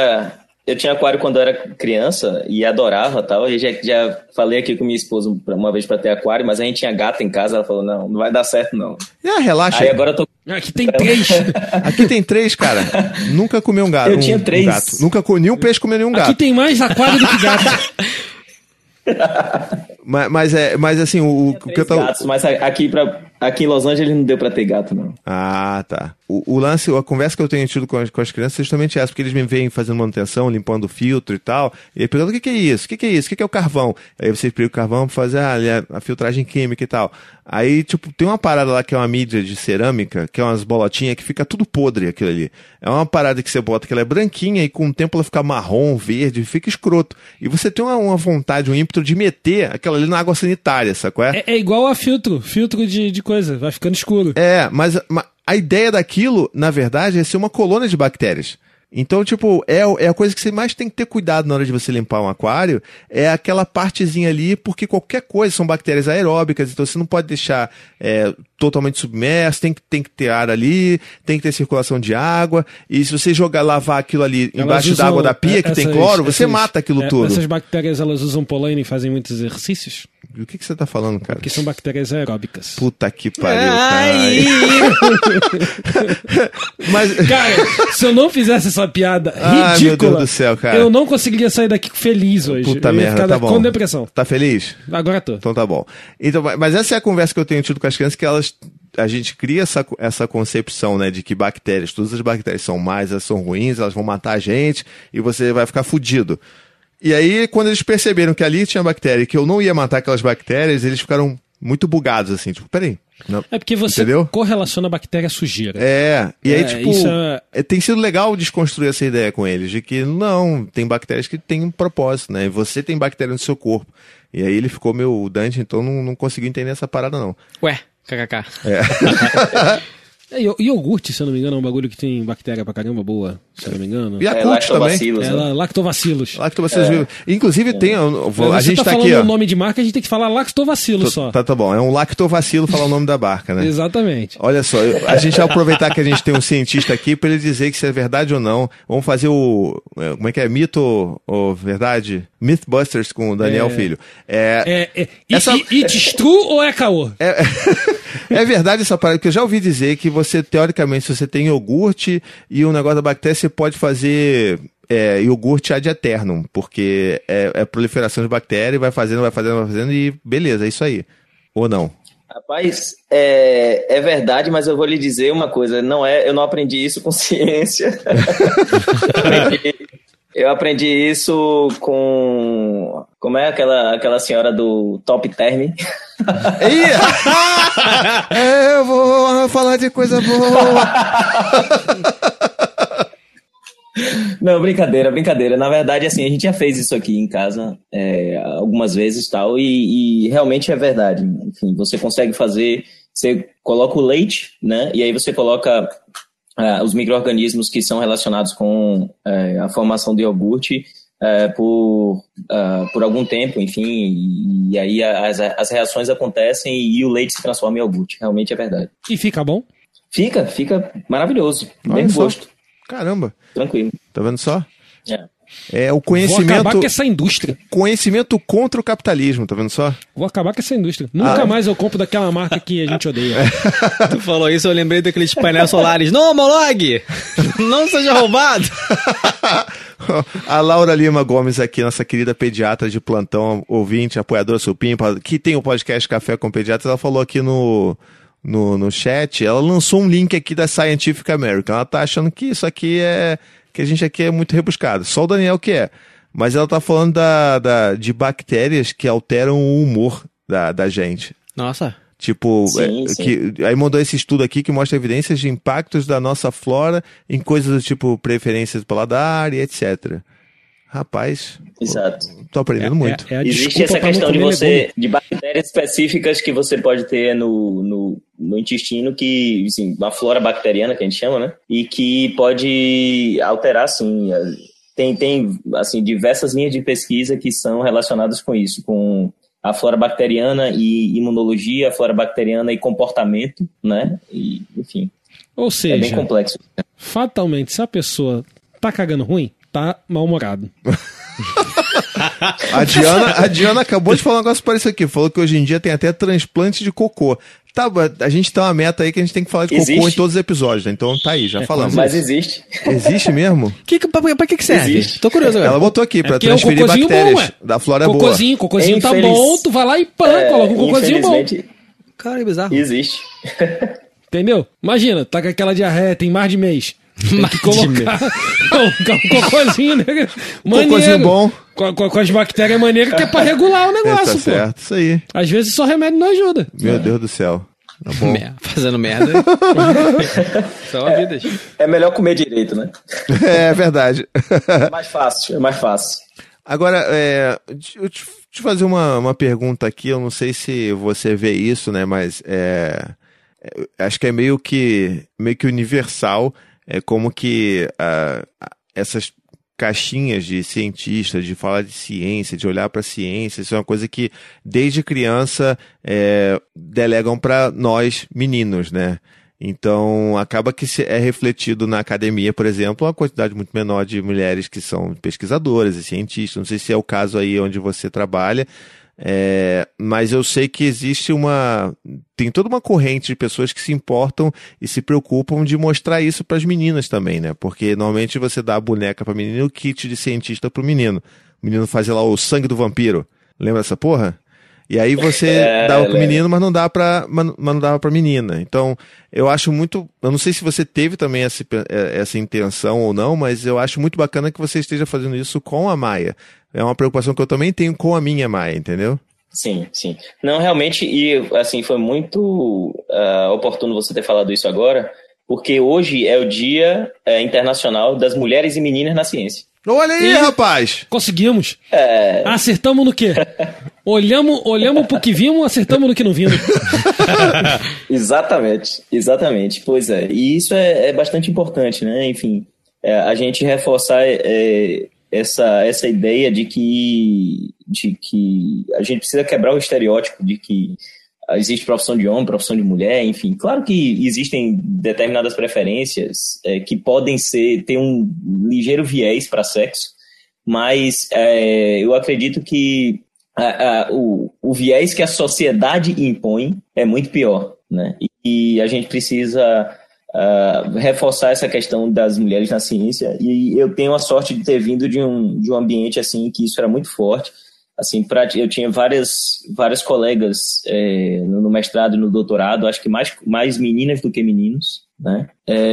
quando era criança e adorava tal. Eu já falei aqui com minha esposa uma vez pra ter aquário, mas a gente tinha gato em casa. Ela falou: não vai dar certo, não. Relaxa. Aí agora eu tô. Aqui tem 3. Aqui tem 3, cara. Nunca comi um gato. Eu tinha 3. Gato. Nunca comi nenhum peixe comer nenhum gato. Aqui tem mais aquário do que gato. Mas assim, o que eu tô... gatos, mas aqui em Los Angeles não deu pra ter gato, não. Ah, tá. O lance, a conversa que eu tenho tido com as crianças é justamente essa, porque eles me veem fazendo manutenção, limpando o filtro e tal, e aí perguntam: o que é isso? O que é isso? O que é o carvão? Aí você explica o carvão pra fazer a filtragem química e tal. Aí, tipo, tem uma parada lá que é uma mídia de cerâmica, que é umas bolotinhas que fica tudo podre aquilo ali. É uma parada que você bota que ela é branquinha e com o tempo ela fica marrom, verde, fica escroto. E você tem uma vontade, um ímpeto de meter aquela ali na água sanitária, sacou? É igual a filtro de coisa, vai ficando escuro. Mas a ideia daquilo, na verdade, é ser uma colônia de bactérias. Então, tipo, é a coisa que você mais tem que ter cuidado na hora de você limpar um aquário, é aquela partezinha ali, porque qualquer coisa são bactérias aeróbicas, então você não pode deixar totalmente submerso, tem que ter ar ali, tem que ter circulação de água, e se você lavar aquilo ali embaixo da água da pia, que tem cloro, você mata aquilo tudo. Essas bactérias, elas usam polênia e fazem muitos exercícios? O que você tá falando, cara? Porque são bactérias aeróbicas. Puta que pariu, cara. Mas... Cara, se eu não fizesse essa piada ridícula, meu Deus do céu, cara, eu não conseguiria sair daqui feliz hoje. Puta merda, tá bom. Com depressão. Tá feliz? Agora tô. Então tá bom. Então, mas essa é a conversa que eu tenho tido com as crianças, que a gente cria essa concepção, né, de que todas as bactérias são más, elas são ruins, elas vão matar a gente e você vai ficar fudido. E aí, quando eles perceberam que ali tinha bactéria e que eu não ia matar aquelas bactérias, eles ficaram muito bugados, assim, tipo, peraí. Não. É porque você correlaciona a bactéria à sujeira. E aí, tipo, tem sido legal desconstruir essa ideia com eles, de que não, tem bactérias que têm um propósito, né? E você tem bactéria no seu corpo. E aí ele ficou o Dante, então não conseguiu entender essa parada, não. Ué, kkk. Iogurte, se eu não me engano, é um bagulho que tem bactéria pra caramba boa, se eu não me engano. Yakult também. Lactobacilos. Lactobacilos. Inclusive tem... A gente tá falando aqui, ó. o nome de marca, a gente tem que falar lactovacilo só. Tá bom. É um lactovacilo falar o nome da barca, né? Exatamente. Olha só, a gente vai aproveitar que a gente tem um cientista aqui pra ele dizer que se é verdade ou não. Vamos fazer como é que é? Mito ou verdade? Mythbusters com o Daniel Filho. It's true ou é caô? É verdade essa parada, porque eu já ouvi dizer que você, teoricamente, se você tem iogurte e um negócio da bactéria, você pode fazer iogurte ad eternum, porque é proliferação de bactéria, vai fazendo e beleza, é isso aí. Ou não? Rapaz, é verdade, mas eu vou lhe dizer uma coisa, eu não aprendi isso com ciência. Eu aprendi isso com... Como é aquela senhora do Top Term? Eu vou falar de coisa boa. Não, brincadeira. Na verdade, assim, a gente já fez isso aqui em casa algumas vezes tal, e realmente é verdade. Enfim, você consegue fazer... Você coloca o leite, né? E aí você coloca... os micro-organismos que são relacionados com a formação do iogurte por algum tempo, enfim, e aí as reações acontecem e o leite se transforma em iogurte. Realmente é verdade. E fica bom? Fica maravilhoso. Bem gosto. Caramba. Tranquilo. Tá vendo só? É o conhecimento... Vou acabar com essa indústria. Conhecimento contra o capitalismo, tá vendo só? Vou acabar com essa indústria. Nunca mais eu compro daquela marca que a gente odeia. Tu falou isso, eu lembrei daqueles painéis solares. Não homologue! Não seja roubado! A Laura Lima Gomes aqui, nossa querida pediatra de plantão, ouvinte, apoiadora Supimpa, que tem o podcast Café com Pediatras, ela falou aqui no chat, ela lançou um link aqui da Scientific American. Ela tá achando que isso aqui que a gente aqui é muito rebuscado. Só o Daniel que é. Mas ela tá falando de bactérias que alteram o humor da gente. Nossa. Tipo, sim. Aí mandou esse estudo aqui que mostra evidências de impactos da nossa flora em coisas do tipo preferências do paladar e etc. Rapaz, exato. Tô aprendendo muito. Existe essa questão de bactérias específicas que você pode ter no intestino, que, assim, uma flora bacteriana que a gente chama, né? E que pode alterar, sim. Tem assim, diversas linhas de pesquisa que são relacionadas com isso, com a flora bacteriana e imunologia, a flora bacteriana e comportamento, né? E, enfim. Ou seja, é bem complexo. Fatalmente, se a pessoa tá cagando ruim, tá mal-humorado. A Diana acabou de falar um negócio parecido aqui. Falou que hoje em dia tem até transplante de cocô. Tá, a gente tem uma meta aí que a gente tem que falar de cocô em todos os episódios, né? Então tá aí, já falamos. Mas existe. Existe mesmo? Pra que serve? Existe. Tô curioso agora. Ela botou aqui, pra transferir bactérias da flora boa. Cocôzinho tá bom, tu vai lá e coloca um cocôzinho bom. Cara, é bizarro. Existe. Entendeu? Imagina, tá com aquela diarreia, tem mais de mês. Tem que colocar um cocôzinho, né? Cocôzinho bom. Com as bactérias maneiras, que é pra regular o negócio, tá certo, isso aí. Às vezes só remédio não ajuda. Meu Deus do céu. Tá bom. Fazendo merda. Só a vida. É melhor comer direito, né? É verdade. É mais fácil. Agora, eu te fazer uma pergunta aqui, eu não sei se você vê isso, né, mas acho que é meio que universal, como que essas caixinhas de cientista, de falar de ciência, de olhar para a ciência, isso é uma coisa que desde criança delegam para nós meninos, né? Então, acaba que é refletido na academia, por exemplo, uma quantidade muito menor de mulheres que são pesquisadoras e cientistas. Não sei se é o caso aí onde você trabalha, mas eu sei que tem toda uma corrente de pessoas que se importam e se preocupam de mostrar isso para as meninas também, né? Porque normalmente você dá a boneca para menino e o kit de cientista para o menino. O menino fazia lá o sangue do vampiro. Lembra essa porra? E aí você dava pro menino, mas não dava pra menina. Então, eu acho muito... Eu não sei se você teve também essa intenção ou não, mas eu acho muito bacana que você esteja fazendo isso com a Maia. É uma preocupação que eu também tenho com a minha Maia, entendeu? Sim. Não, realmente, e assim, foi muito oportuno você ter falado isso agora, porque hoje é o Dia Internacional das Mulheres e Meninas na Ciência. Olha aí, rapaz! Conseguimos! Acertamos no quê? Olhamos pro que vimos, acertamos no que não vimos. Exatamente. Pois é. E isso é bastante importante, né? Enfim, a gente reforçar essa ideia de que a gente precisa quebrar o estereótipo de que existe profissão de homem, profissão de mulher, enfim. Claro que existem determinadas preferências que podem ter um ligeiro viés para sexo, mas eu acredito que o viés que a sociedade impõe é muito pior, né? E a gente precisa reforçar essa questão das mulheres na ciência, e eu tenho a sorte de ter vindo de um ambiente assim que isso era muito forte. Assim, eu tinha várias colegas no mestrado e no doutorado, acho que mais meninas do que meninos, né?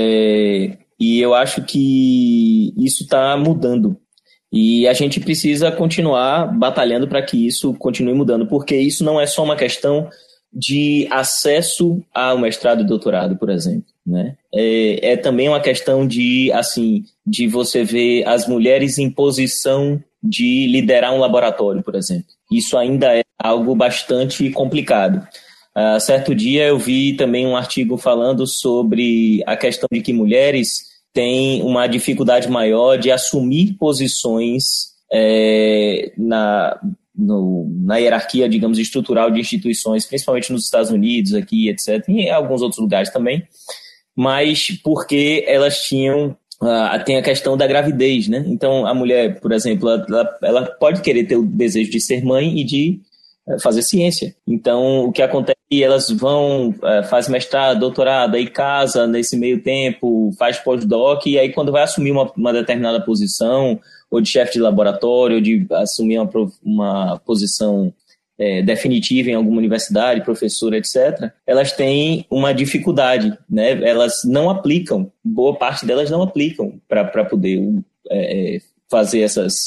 E eu acho que isso está mudando. E a gente precisa continuar batalhando para que isso continue mudando, porque isso não é só uma questão de acesso ao mestrado e doutorado, por exemplo, né? É também uma questão de você ver as mulheres em posição de liderar um laboratório, por exemplo. Isso ainda é algo bastante complicado. Certo dia eu vi também um artigo falando sobre a questão de que mulheres têm uma dificuldade maior de assumir posições na hierarquia, digamos, estrutural de instituições, principalmente nos Estados Unidos, aqui, etc., e em alguns outros lugares também, mas porque elas tem a questão da gravidez, né? Então, a mulher, por exemplo, ela pode querer ter o desejo de ser mãe e de fazer ciência. Então, o que acontece é que elas faz mestrado, doutorado, aí casa nesse meio tempo, faz pós-doc, e aí quando vai assumir uma determinada posição, ou de chefe de laboratório, ou de assumir uma posição definitiva em alguma universidade, professora, etc., elas têm uma dificuldade, né? Elas não aplicam, boa parte delas não aplicam para poder fazer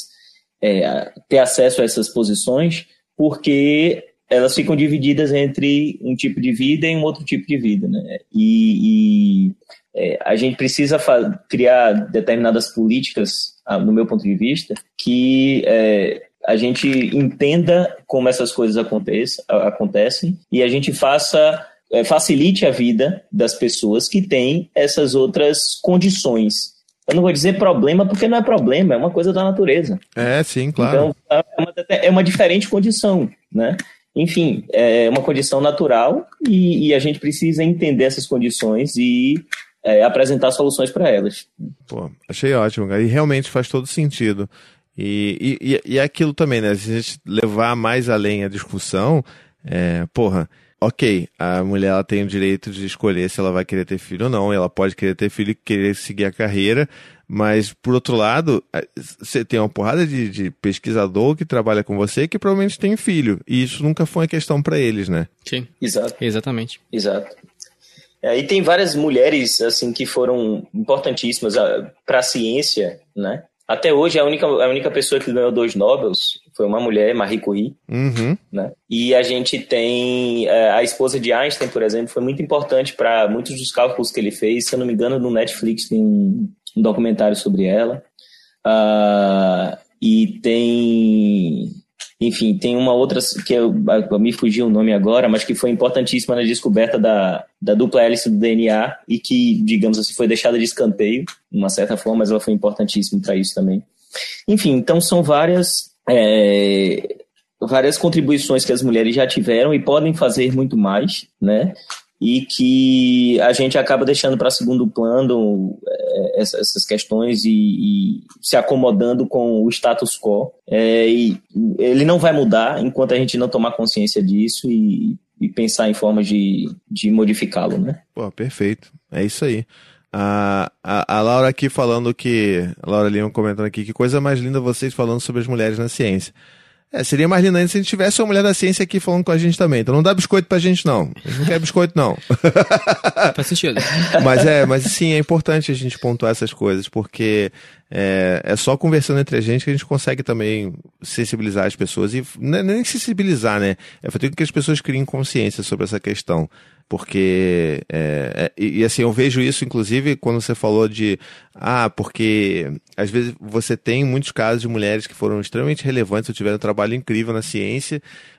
ter acesso a essas posições, porque elas ficam divididas entre um tipo de vida e um outro tipo de vida, né? E a gente precisa criar determinadas políticas, no meu ponto de vista, que a gente entenda como essas coisas acontecem e a gente facilite a vida das pessoas que têm essas outras condições. Eu não vou dizer problema porque não é problema, é uma coisa da natureza. Sim, claro. Então, é uma diferente condição, né? Enfim, é uma condição natural e a gente precisa entender essas condições e apresentar soluções para elas. Pô, achei ótimo, cara. E realmente faz todo sentido. E aquilo também, né? Se a gente levar mais além a discussão, ok, a mulher ela tem o direito de escolher se ela vai querer ter filho ou não, ela pode querer ter filho e querer seguir a carreira, mas, por outro lado, você tem uma porrada de pesquisador que trabalha com você que provavelmente tem filho, e isso nunca foi uma questão para eles, né? Sim, exato. Exatamente. Exato. E tem várias mulheres assim que foram importantíssimas para a ciência, né? Até hoje, a única pessoa que ganhou 2 Nobels foi uma mulher, Marie Curie. Uhum. Né? E a gente tem a esposa de Einstein, por exemplo, foi muito importante para muitos dos cálculos que ele fez. Se eu não me engano, no Netflix tem um documentário sobre ela. E tem uma outra que me fugiu o nome agora, mas que foi importantíssima na descoberta da dupla hélice do DNA e que, digamos assim, foi deixada de escanteio, de uma certa forma, mas ela foi importantíssima para isso também. Enfim, então são várias contribuições que as mulheres já tiveram e podem fazer muito mais, né? E que a gente acaba deixando para segundo plano essas questões e se acomodando com o status quo. E ele não vai mudar enquanto a gente não tomar consciência disso e pensar em formas de modificá-lo, né? Pô, perfeito. É isso aí. A Laura aqui falando a Laura Lima comentando aqui, que coisa mais linda vocês falando sobre as mulheres na ciência. Seria mais lindo ainda se a gente tivesse uma mulher da ciência aqui falando com a gente também. Então não dá biscoito pra gente, não. A gente não quer biscoito, não. Faz sentido. Mas sim, é importante a gente pontuar essas coisas, porque é só conversando entre a gente que a gente consegue também sensibilizar as pessoas. E nem sensibilizar, né? É fazer com que as pessoas criem consciência sobre essa questão. Porque, assim, eu vejo isso, inclusive, quando você falou porque às vezes você tem muitos casos de mulheres que foram extremamente relevantes, tiveram um trabalho incrível na ciência,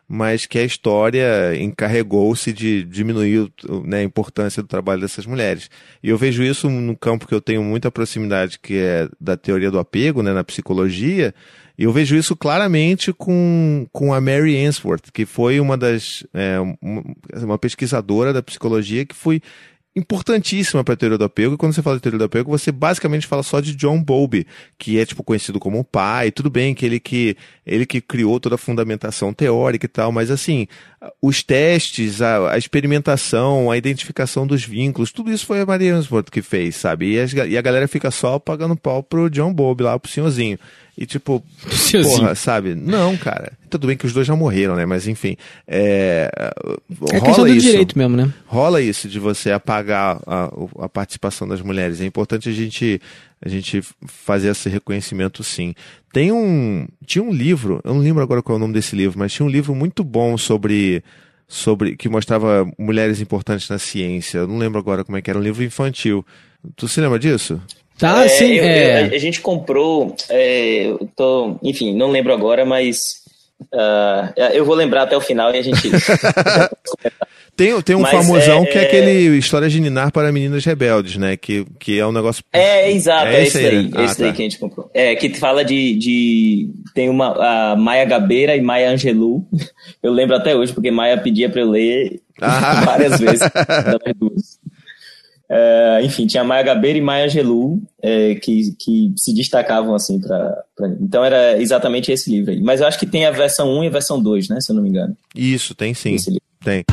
mas que a história encarregou-se de diminuir, né, a importância do trabalho dessas mulheres. E eu vejo isso no campo que eu tenho muita proximidade, que é da teoria do apego, né, na psicologia, e eu vejo isso claramente com a Mary Ainsworth, que foi uma pesquisadora da psicologia que foi importantíssima para a teoria do apego. E quando você fala de teoria do apego, você basicamente fala só de John Bowlby, que é conhecido como o pai. Tudo bem que ele que criou toda a fundamentação teórica e tal, mas assim, os testes, a experimentação, a identificação dos vínculos, tudo isso foi a Mary Ainsworth que fez, sabe? E a galera fica só pagando pau pro John Bowlby lá, pro senhorzinho. E porra, sabe? Não, cara. Tudo bem que os dois já morreram, né? Mas enfim. É questão do direito mesmo, né? Rola isso de você apagar a participação das mulheres. É importante a gente fazer esse reconhecimento, sim. Tinha um livro, eu não lembro agora qual é o nome desse livro, mas tinha um livro muito bom sobre que mostrava mulheres importantes na ciência. Eu não lembro agora como é que era, um livro infantil. Tu se lembra disso? Tá, sim. A gente comprou, enfim, não lembro agora, mas eu vou lembrar até o final e a gente... Tem um famosão que é aquele História de Ninar para Meninas Rebeldes, né? Que é um negócio... Exato, esse daí, né? esse daí que a gente comprou. Que fala tem a Maya Gabeira e Maya Angelou. Eu lembro até hoje, porque Maya pedia para eu ler várias vezes. Das duas. Enfim, tinha Maya Gabeira e Maya Angelou, que se destacavam assim então era exatamente esse livro aí. Mas eu acho que tem a versão 1 e a versão 2, né? Se eu não me engano. Isso, tem sim. Tem.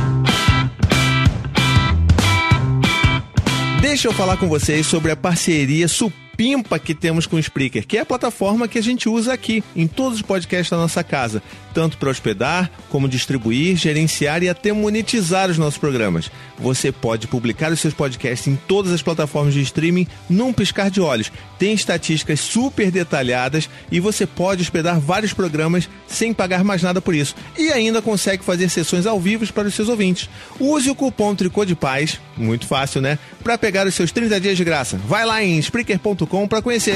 Deixa eu falar com vocês sobre a parceria supimpa que temos com o Spreaker, que é a plataforma que a gente usa aqui, em todos os podcasts da nossa casa, tanto para hospedar, como distribuir, gerenciar e até monetizar os nossos programas. Você pode publicar os seus podcasts em todas as plataformas de streaming num piscar de olhos. Tem estatísticas super detalhadas e você pode hospedar vários programas sem pagar mais nada por isso. E ainda consegue fazer sessões ao vivo para os seus ouvintes. Use o cupom Tricô de Paz, muito fácil, né? Para pegar os seus 30 dias de graça. Vai lá em Spreaker.com para conhecer.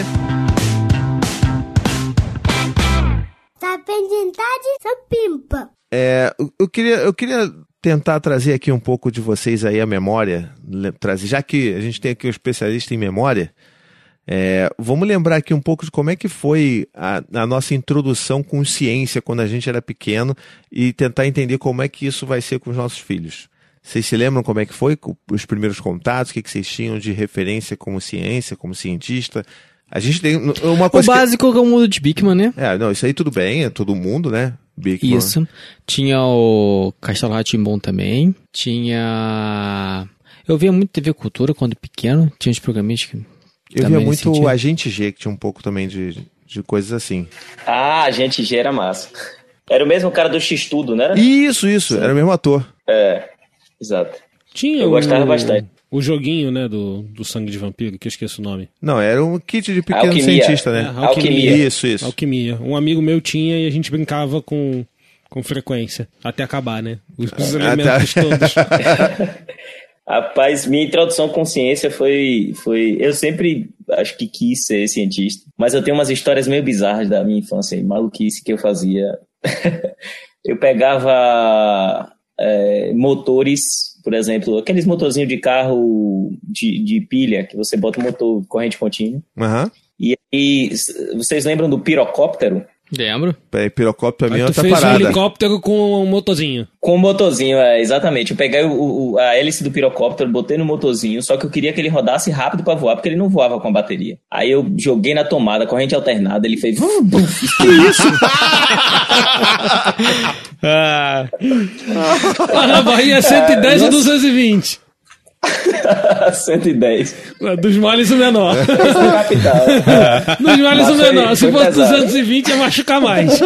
Supimpa. Eu queria tentar trazer aqui um pouco de vocês aí a memória, já que a gente tem aqui um especialista em memória, vamos lembrar aqui um pouco de como é que foi a nossa introdução com ciência quando a gente era pequeno e tentar entender como é que isso vai ser com os nossos filhos. Vocês se lembram como é que foi os primeiros contatos, o que vocês tinham de referência como ciência, como cientista? A gente tem uma coisa. O básico é o mundo de Bickman, né? Não, isso aí tudo bem, é todo mundo, né? Bickman. Isso. Tinha o Castelo Rá-Tim-Bum também. Tinha... Eu via muito TV Cultura quando pequeno. Tinha uns programinhas que... Eu via muito o Agente G, que tinha um pouco também de coisas assim. Agente G era massa. Era o mesmo cara do X-Tudo, né? Isso. Sim. Era o mesmo ator. Exato. Eu gostava bastante. O joguinho, né, do sangue de vampiro, que eu esqueço o nome. Não, era um kit de pequeno cientista, né? Alquimia. Isso. Alquimia. Um amigo meu tinha e a gente brincava com frequência, até acabar, né? Os elementos todos. Rapaz, minha introdução com ciência foi... Eu sempre acho que quis ser cientista, mas eu tenho umas histórias meio bizarras da minha infância, maluquice que eu fazia. Eu pegava motores... Por exemplo, aqueles motorzinhos de carro de pilha, que você bota o motor corrente contínua. Uhum. E aí, vocês lembram do pirocóptero? Lembro. Pirocóptero pra mim é outra parada. Tu fez um helicóptero com um motorzinho. Com um motorzinho, exatamente. Eu peguei a hélice do pirocóptero, botei no motorzinho, só que eu queria que ele rodasse rápido pra voar, porque ele não voava com a bateria. Aí eu joguei na tomada, corrente alternada, ele fez... Que isso? Na Bahia 110 ou 220? 110. Dos males o menor. Capital. Dos males o menor. Se fosse 220 ia machucar mais.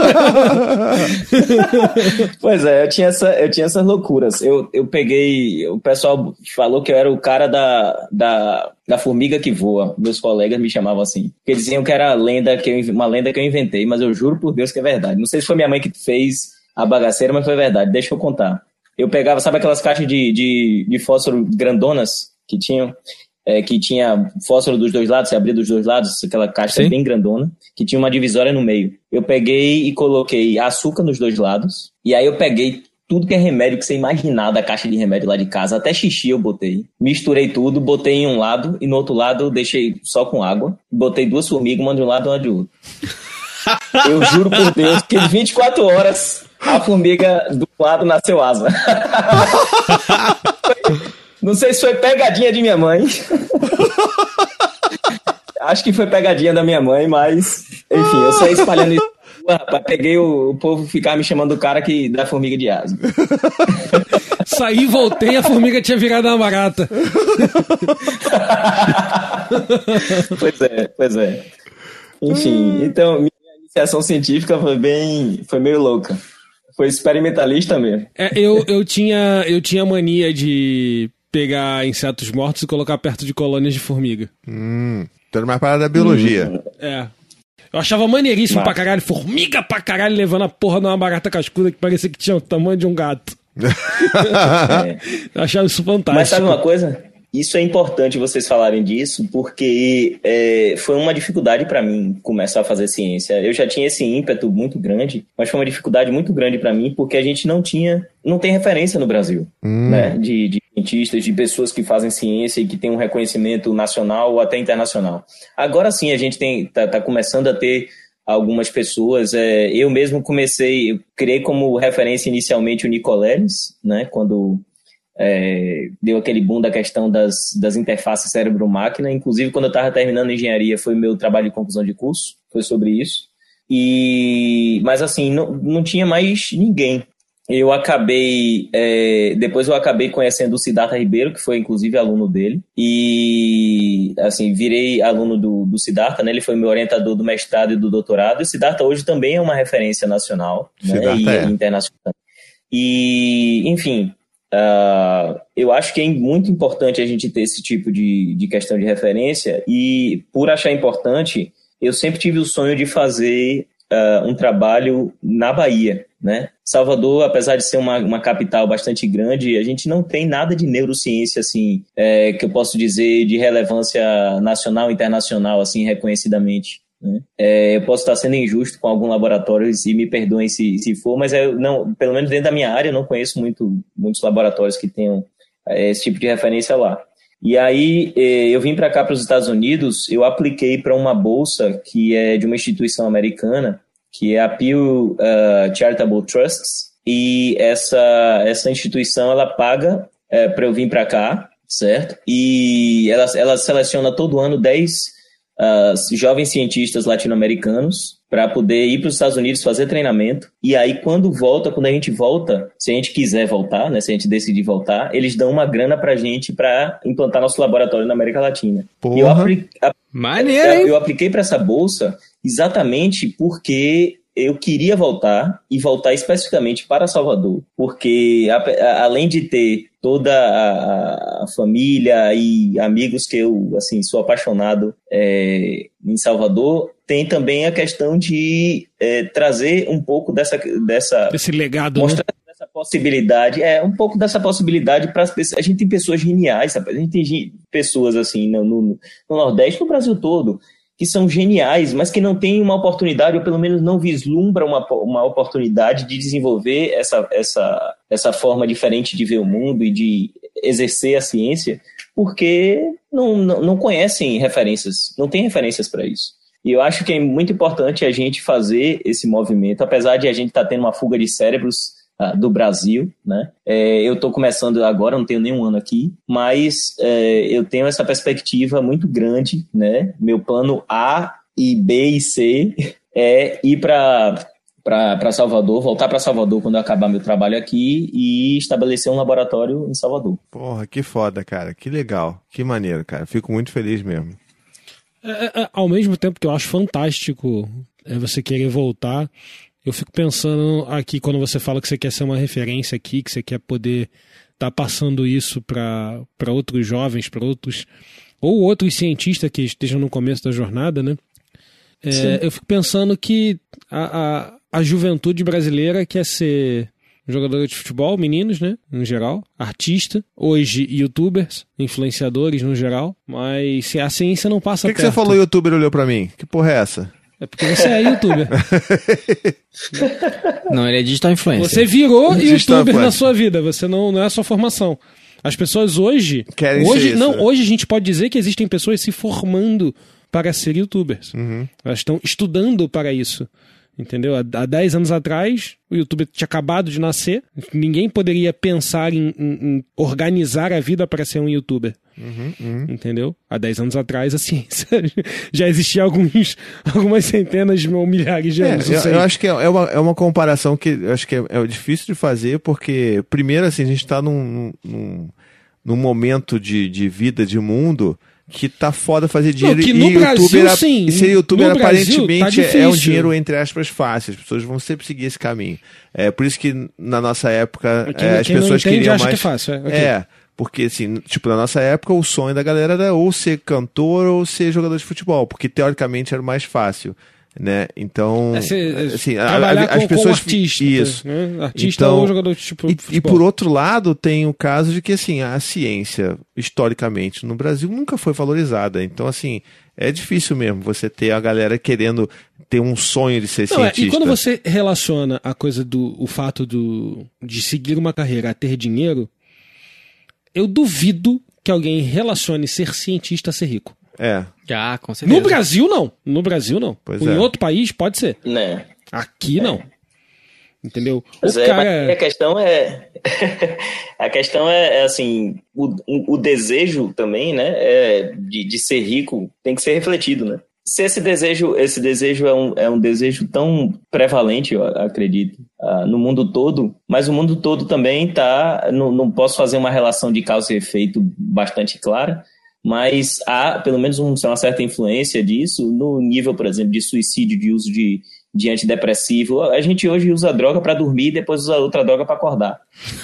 Pois é, eu tinha essas loucuras. Eu peguei... O pessoal falou que eu era o cara da formiga que voa. Meus colegas me chamavam assim. Porque eles diziam que era uma lenda que eu inventei, mas eu juro por Deus que é verdade. Não sei se foi minha mãe que fez a bagaceira, mas foi verdade. Deixa eu contar. Eu pegava, sabe aquelas caixas de fósforo grandonas que tinham? que tinha fósforo dos dois lados, você abria dos dois lados, aquela caixa bem grandona, que tinha uma divisória no meio. Eu peguei e coloquei açúcar nos dois lados, e aí eu peguei tudo que é remédio que você imaginar da caixa de remédio lá de casa, até xixi eu botei. Misturei tudo, botei em um lado, e no outro lado eu deixei só com água. Botei 2 formigas, uma de um lado e uma de outro. Eu juro por Deus que em 24 horas a formiga do lado nasceu asa. Não sei se foi pegadinha de minha mãe. Acho que foi pegadinha da minha mãe, mas... Enfim, eu saí espalhando isso. Rapaz, peguei o povo ficar me chamando do cara da formiga de asa. Saí, voltei, a formiga tinha virado uma barata. Pois é. Enfim, então minha iniciação científica foi meio louca. Foi experimentalista mesmo. Eu tinha mania de pegar insetos mortos e colocar perto de colônias de formiga. Então mais parada da biologia. Eu achava maneiríssimo pra caralho, formiga pra caralho, levando a porra de uma barata cascuda que parecia que tinha o tamanho de um gato. Eu achava isso fantástico. Mas sabe uma coisa? Isso é importante vocês falarem disso, porque foi uma dificuldade para mim começar a fazer ciência. Eu já tinha esse ímpeto muito grande, mas foi uma dificuldade muito grande para mim, porque a gente não tem referência no Brasil, né? De cientistas, de pessoas que fazem ciência e que têm um reconhecimento nacional ou até internacional. Agora sim, a gente tá começando a ter algumas pessoas. Eu mesmo eu criei como referência inicialmente o Nicoleles, né? Quando deu aquele boom da questão das interfaces cérebro-máquina. Inclusive, quando eu estava terminando a engenharia, foi meu trabalho de conclusão de curso, foi sobre isso. Mas assim, não tinha mais ninguém. Depois eu acabei conhecendo o Siddhartha Ribeiro, que foi inclusive aluno dele, e assim, virei aluno do Siddhartha, né? Ele foi meu orientador do mestrado e do doutorado, e o Siddhartha hoje também é uma referência nacional, né? E internacional. E, enfim, eu acho que é muito importante a gente ter esse tipo de questão de referência, e por achar importante, eu sempre tive o sonho de fazer um trabalho na Bahia, né? Salvador, apesar de ser uma capital bastante grande, a gente não tem nada de neurociência, assim, que eu posso dizer de relevância nacional e internacional, assim, reconhecidamente, né? Eu posso estar sendo injusto com algum laboratório, e me perdoem se for, mas pelo menos dentro da minha área, eu não conheço muitos laboratórios que tenham esse tipo de referência lá. E aí, eu vim para cá, para os Estados Unidos, eu apliquei para uma bolsa que é de uma instituição americana, que é a Pew Charitable Trusts, e essa instituição, ela paga para eu vir para cá, certo? E ela seleciona todo ano 10 jovens cientistas latino-americanos para poder ir para os Estados Unidos fazer treinamento. E aí, quando a gente volta, se a gente quiser voltar, né, se a gente decidir voltar, eles dão uma grana pra gente para implantar nosso laboratório na América Latina. Porra. Maneiro, hein? Eu apliquei para essa bolsa exatamente porque eu queria voltar, e voltar especificamente para Salvador, porque além de ter toda a família e amigos que eu, assim, sou apaixonado em Salvador, tem também a questão de trazer um pouco desse legado, mostrar, né? Essa possibilidade, um pouco dessa possibilidade para as pessoas. A gente tem pessoas geniais, sabe? A gente tem pessoas assim no Nordeste, no Brasil todo, que são geniais, mas que não têm uma oportunidade, ou pelo menos não vislumbram uma oportunidade de desenvolver essa forma diferente de ver o mundo e de exercer a ciência, porque não conhecem referências, não tem referências para isso. E eu acho que é muito importante a gente fazer esse movimento, apesar de a gente estar tendo uma fuga de cérebros do Brasil, né? Eu estou começando agora, não tenho nenhum ano aqui, mas eu tenho essa perspectiva muito grande, né? Meu plano A e B e C é ir para Salvador, voltar para Salvador quando eu acabar meu trabalho aqui e estabelecer um laboratório em Salvador. Porra, que foda, cara, que legal, que maneiro, cara, fico muito feliz mesmo. Ao mesmo tempo que eu acho fantástico você querer voltar, eu fico pensando aqui, quando você fala que você quer ser uma referência aqui, que você quer poder estar passando isso para outros jovens, para outros cientistas que estejam no começo da jornada, né? Eu fico pensando que a juventude brasileira quer ser jogadores de futebol, meninos, né, em geral, artista, hoje youtubers, influenciadores no geral, mas a ciência não passa Por que perto. você falou youtuber e olhou pra mim? Que porra é essa? É porque você é youtuber. Não, ele é digital influencer. Você virou Digital youtuber na influencer. sua vida, você não é a sua formação. As pessoas hoje... Querem hoje, ser isso, não, né? hoje a gente pode dizer que existem pessoas se formando para ser youtubers. Elas estão estudando para isso. Entendeu? Há 10 anos atrás, o YouTube tinha acabado de nascer. Ninguém poderia pensar em organizar a vida para ser um youtuber. Entendeu? Há 10 anos atrás, a ciência já existia algumas centenas ou milhares de anos. Eu acho que é uma comparação que eu acho que é difícil de fazer, porque, primeiro, assim, a gente está num momento de vida, de mundo, que tá foda fazer dinheiro. Que no e Brasil, YouTuber, sim. E ser youtuber, No Brasil, aparentemente, tá é um difícil. dinheiro, entre aspas, fácil. As pessoas vão sempre seguir esse caminho. É por isso que, na nossa época, as Quem não pessoas entende queriam acha mais... que é fácil. Ok. Porque, assim, tipo, na nossa época, o sonho da galera era ou ser cantor ou ser jogador de futebol, porque, teoricamente, era o mais fácil, né? Então, assim, trabalhar as com pessoas... artista. Isso. Né? Artista Então, ou jogador de futebol. E por outro lado, tem o caso de que, assim, a ciência, historicamente, no Brasil, nunca foi valorizada. Então, assim, é difícil mesmo você ter a galera querendo ter um sonho de ser cientista. E quando você relaciona a coisa o fato de seguir uma carreira a ter dinheiro, eu duvido que alguém relacione ser cientista a ser rico. Com certeza. No Brasil, não. No Brasil, não. Pois Em é. outro país, pode ser. Né? Aqui, não. Entendeu? Mas O cara... mas a questão é... a questão é assim, o desejo também, né, de ser rico tem que ser refletido, né? Se esse desejo é um desejo tão prevalente, eu acredito, no mundo todo, mas o mundo todo também tá... Não posso fazer uma relação de causa e efeito bastante clara, mas há pelo menos uma certa influência disso no nível, por exemplo, de suicídio, de uso de antidepressivo. A gente hoje usa droga para dormir e depois usa outra droga para acordar.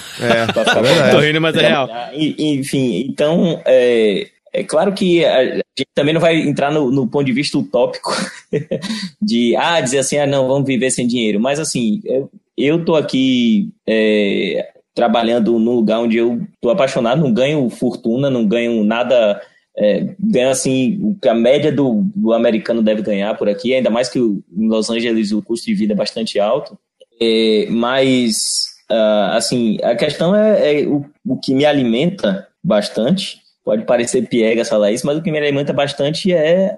Tô rindo, mas é real. Enfim, então é claro que a gente também não vai entrar no ponto de vista utópico de dizer assim, não, vamos viver sem dinheiro. Mas assim, eu tô aqui trabalhando num lugar onde eu tô apaixonado, não ganho fortuna, não ganho nada, ganho assim o que a média do americano deve ganhar por aqui, ainda mais que em Los Angeles o custo de vida é bastante alto, mas assim, a questão é o que me alimenta bastante. Pode parecer piegas falar isso, mas o que me alimenta bastante é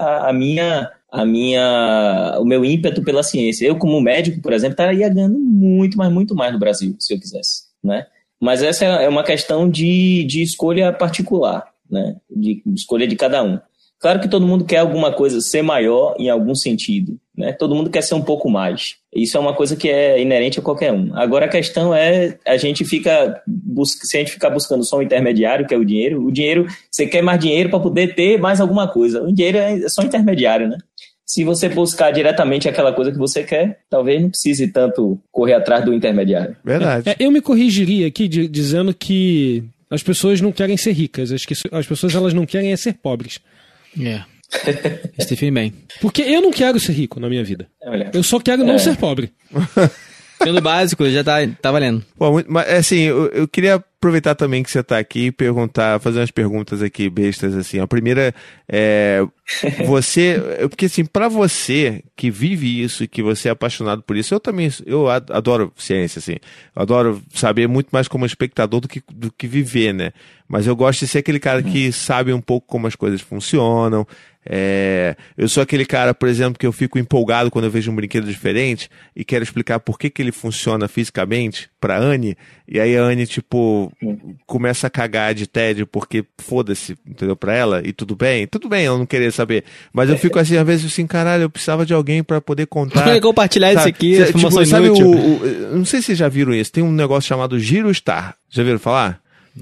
o meu ímpeto pela ciência. Eu, como médico, por exemplo, estaria ganhando muito mais no Brasil, se eu quisesse, né? Mas essa é uma questão de escolha particular, né? De escolha de cada um. Claro que todo mundo quer alguma coisa ser maior em algum sentido, né? Todo mundo quer ser um pouco mais. Isso é uma coisa que é inerente a qualquer um. Agora a questão é, se a gente ficar buscando só um intermediário, que é o dinheiro, você quer mais dinheiro para poder ter mais alguma coisa. O dinheiro é só intermediário, né? Se você buscar diretamente aquela coisa que você quer, talvez não precise tanto correr atrás do intermediário. Verdade. Eu me corrigiria aqui dizendo que as pessoas não querem ser ricas. As pessoas elas não querem ser pobres. Isso define bem. Porque eu não quero ser rico na minha vida. Eu só quero não ser pobre. Pelo básico, já tá valendo. Bom, mas assim, eu queria aproveitar também que você está aqui e fazer umas perguntas aqui bestas, assim. A primeira é, porque assim, para você que vive isso e que você é apaixonado por isso, eu adoro ciência, assim. Eu adoro saber muito mais como espectador do que viver, né? Mas eu gosto de ser aquele cara que sabe um pouco como as coisas funcionam. Eu sou aquele cara, por exemplo, que eu fico empolgado quando eu vejo um brinquedo diferente e quero explicar por que ele funciona fisicamente pra Anne, e aí a Anne, tipo, começa a cagar de tédio porque foda-se, entendeu, pra ela, e tudo bem eu não querer saber, mas eu fico assim, às vezes assim, caralho, eu precisava de alguém pra poder contar. Compartilhar isso aqui, tipo, sabe não sei se vocês já viram isso, tem um negócio chamado Girostar, já viram falar?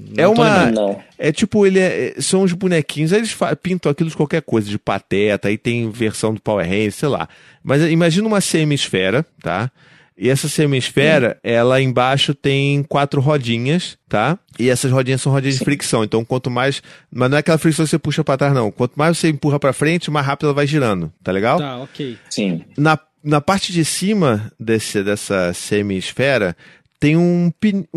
São uns bonequinhos, aí eles pintam aquilo de qualquer coisa, de Pateta, aí tem versão do Power Rangers, sei lá. Mas imagina uma semi-esfera, tá? E essa semi-esfera, ela embaixo tem 4 rodinhas, tá? E essas rodinhas são rodinhas de fricção, então quanto mais... Mas não é aquela fricção que você puxa pra trás, não. Quanto mais você empurra pra frente, mais rápido ela vai girando, tá legal? Tá, ok. Sim. Na parte de cima dessa semi-esfera, tem um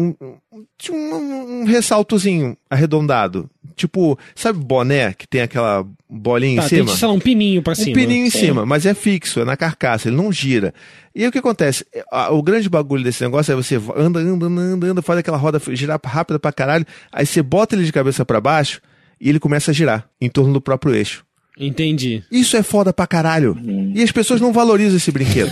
ressaltozinho arredondado. Tipo, sabe boné que tem aquela bolinha em cima? Tem, sei lá, um pininho pra cima. Um pininho em cima, mas é fixo, é na carcaça, ele não gira. E aí o que acontece? O grande bagulho desse negócio é você anda, faz aquela roda girar rápida pra caralho, aí você bota ele de cabeça pra baixo e ele começa a girar em torno do próprio eixo. Entendi. Isso é foda pra caralho. E as pessoas não valorizam esse brinquedo.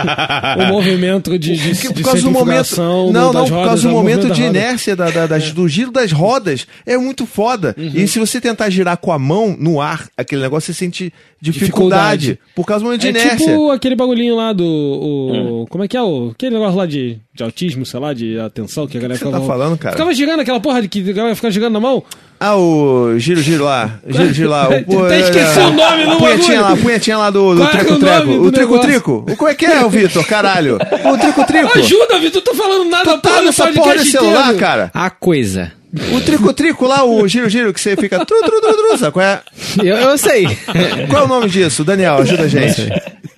O movimento de por causa do momento, por causa do momento de inércia do giro das rodas é muito foda. E se você tentar girar com a mão no ar, aquele negócio, você sente dificuldade. Por causa do momento de inércia. Tipo aquele bagulhinho lá do... Como é que é? Aquele negócio lá de autismo, sei lá, de atenção, que a galera ficava... O que você tá falando, cara? Ficava girando aquela porra de que a galera ficava girando na mão. Ah, o giro lá. Até esqueci o nome no bagulho. A punhetinha lá do treco-treco. O trico-trico. Como é que é, Vitor? Caralho. O trico-trico. Ajuda, Vitor. Tu tá falando nada. Tu tá nessa porra de celular, cara. A coisa. O trico-trico lá, o giro que você fica... Sabe qual é? Eu sei. Qual é o nome disso? Daniel, ajuda a gente.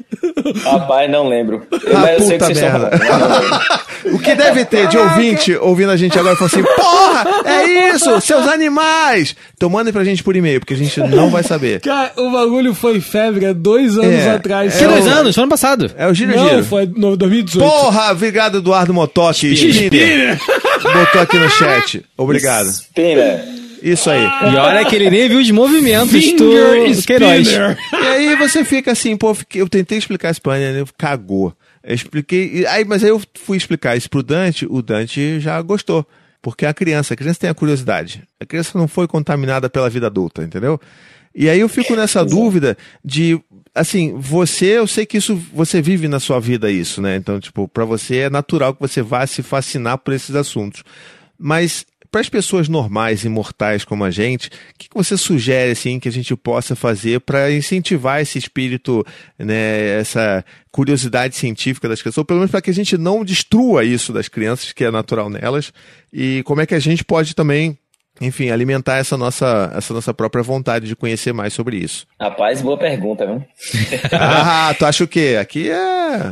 Rapaz, não lembro. Mas eu sei que vocês estão falando. O que deve ter de ouvinte ouvindo a gente agora e falando assim: porra, é isso, seus animais! Então mandem pra gente por e-mail, porque a gente não vai saber. Cara, o bagulho foi febre há 2 anos atrás. Que 2 anos? Foi ano passado. É o Giro. Não, foi no 2018. Porra, obrigado, Eduardo Motoque. Spinner. Botou aqui no chat. Obrigado. Spinner. Isso aí. E olha que ele nem viu os movimentos do Queiroz. E aí você fica assim, pô, eu tentei explicar isso pra ele, cagou. Eu expliquei, mas aí eu fui explicar isso pro Dante, o Dante já gostou. Porque a criança tem a curiosidade. A criança não foi contaminada pela vida adulta, entendeu? E aí eu fico nessa dúvida de, assim, eu sei que isso, você vive na sua vida isso, né? Então, tipo, pra você é natural que você vá se fascinar por esses assuntos. Mas para as pessoas normais e mortais como a gente, o que você sugere assim que a gente possa fazer para incentivar esse espírito, né, essa curiosidade científica das crianças, ou pelo menos para que a gente não destrua isso das crianças, que é natural nelas, e como é que a gente pode também, enfim, alimentar essa nossa própria vontade de conhecer mais sobre isso? Rapaz, boa pergunta, viu? Tu acha o quê? Aqui é...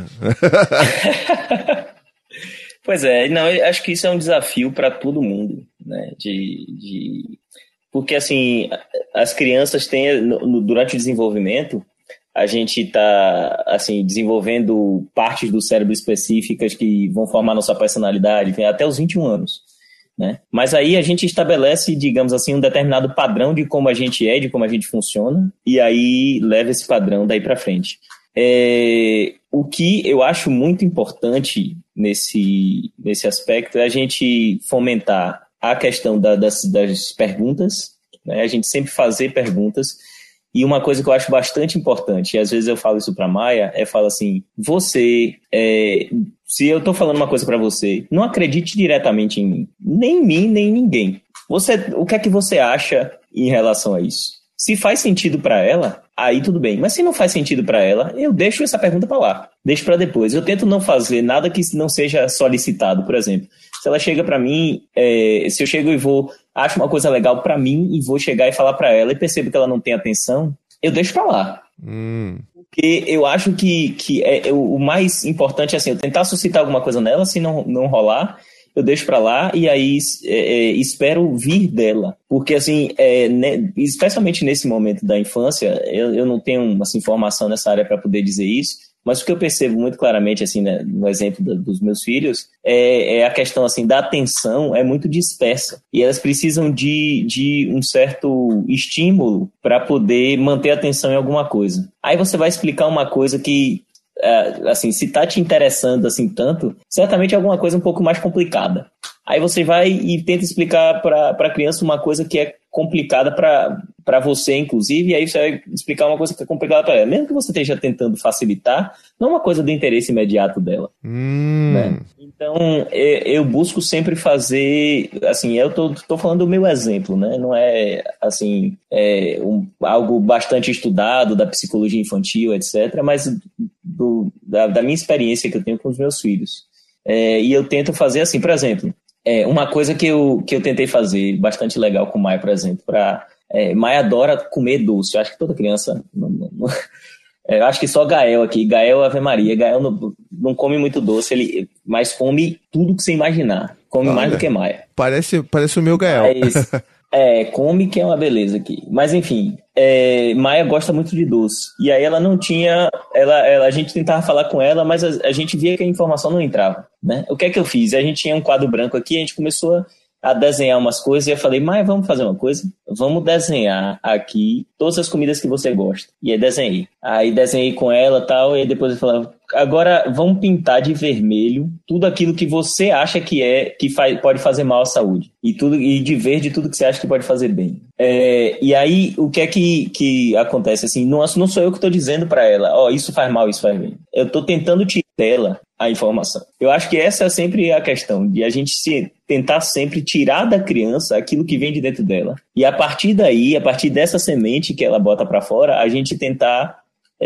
Pois é, não, eu acho que isso é um desafio para todo mundo, né? Porque, assim, as crianças têm, durante o desenvolvimento, a gente está, assim, desenvolvendo partes do cérebro específicas que vão formar nossa personalidade até os 21 anos, né? Mas aí a gente estabelece, digamos assim, um determinado padrão de como a gente é, de como a gente funciona, e aí leva esse padrão daí para frente. O que eu acho muito importante nesse aspecto é a gente fomentar a questão das perguntas, né? A gente sempre fazer perguntas. E uma coisa que eu acho bastante importante, e às vezes eu falo isso para a Maia, falo assim, se eu estou falando uma coisa para você, não acredite diretamente em mim, nem em ninguém. O que é que você acha em relação a isso? Se faz sentido para ela, aí tudo bem. Mas se não faz sentido para ela, eu deixo essa pergunta para lá. Deixo para depois. Eu tento não fazer nada que não seja solicitado, por exemplo. Se ela chega para mim, se eu chego e acho uma coisa legal para mim e vou chegar e falar para ela e percebo que ela não tem atenção, eu deixo para lá. Porque eu acho que o mais importante é assim, eu tentar suscitar alguma coisa nela, se não rolar, eu deixo pra lá e aí espero vir dela. Porque, assim, especialmente nesse momento da infância, eu não tenho assim, formação nessa área para poder dizer isso, mas o que eu percebo muito claramente, assim, né, no exemplo dos meus filhos, é a questão assim, da atenção é muito dispersa. E elas precisam de um certo estímulo para poder manter a atenção em alguma coisa. Aí você vai explicar uma coisa que, assim, se tá te interessando assim tanto, certamente é alguma coisa um pouco mais complicada. Aí você vai e tenta explicar para a criança uma coisa que é complicada para você, inclusive, e aí você vai explicar uma coisa que é complicada para ela. Mesmo que você esteja tentando facilitar, não é uma coisa do interesse imediato dela. Né? Então, eu busco sempre fazer, assim, eu tô falando do meu exemplo, né? Não é, assim, algo bastante estudado da psicologia infantil, etc., mas da minha experiência que eu tenho com os meus filhos. E eu tento fazer assim, por exemplo, uma coisa que eu tentei fazer bastante legal com o Maia, por exemplo, Maia adora comer doce. Eu acho que toda criança Eu acho que só Gael aqui. Gael, Ave Maria. Gael não come muito doce, mas come tudo que você imaginar. Come mais do que Maia. Parece o meu Gael. Mas, come que é uma beleza aqui. Mas enfim, Maia gosta muito de doce. E aí ela não tinha... a gente tentava falar com ela, mas a gente via que a informação não entrava, né? O que é que eu fiz? A gente tinha um quadro branco aqui, a gente começou a desenhar umas coisas, e eu falei, Maia, vamos fazer uma coisa? Vamos desenhar aqui todas as comidas que você gosta. E aí desenhei com ela e tal, e aí depois eu falava, agora vamos pintar de vermelho tudo aquilo que você acha que pode fazer mal à saúde. E de verde tudo que você acha que pode fazer bem. E aí, o que é que acontece? Assim, não sou eu que estou dizendo para ela, isso faz mal, isso faz bem. Eu estou tentando tirar dela a informação. Eu acho que essa é sempre a questão, de a gente tentar sempre tirar da criança aquilo que vem de dentro dela. E a partir daí, a partir dessa semente que ela bota para fora, a gente tentar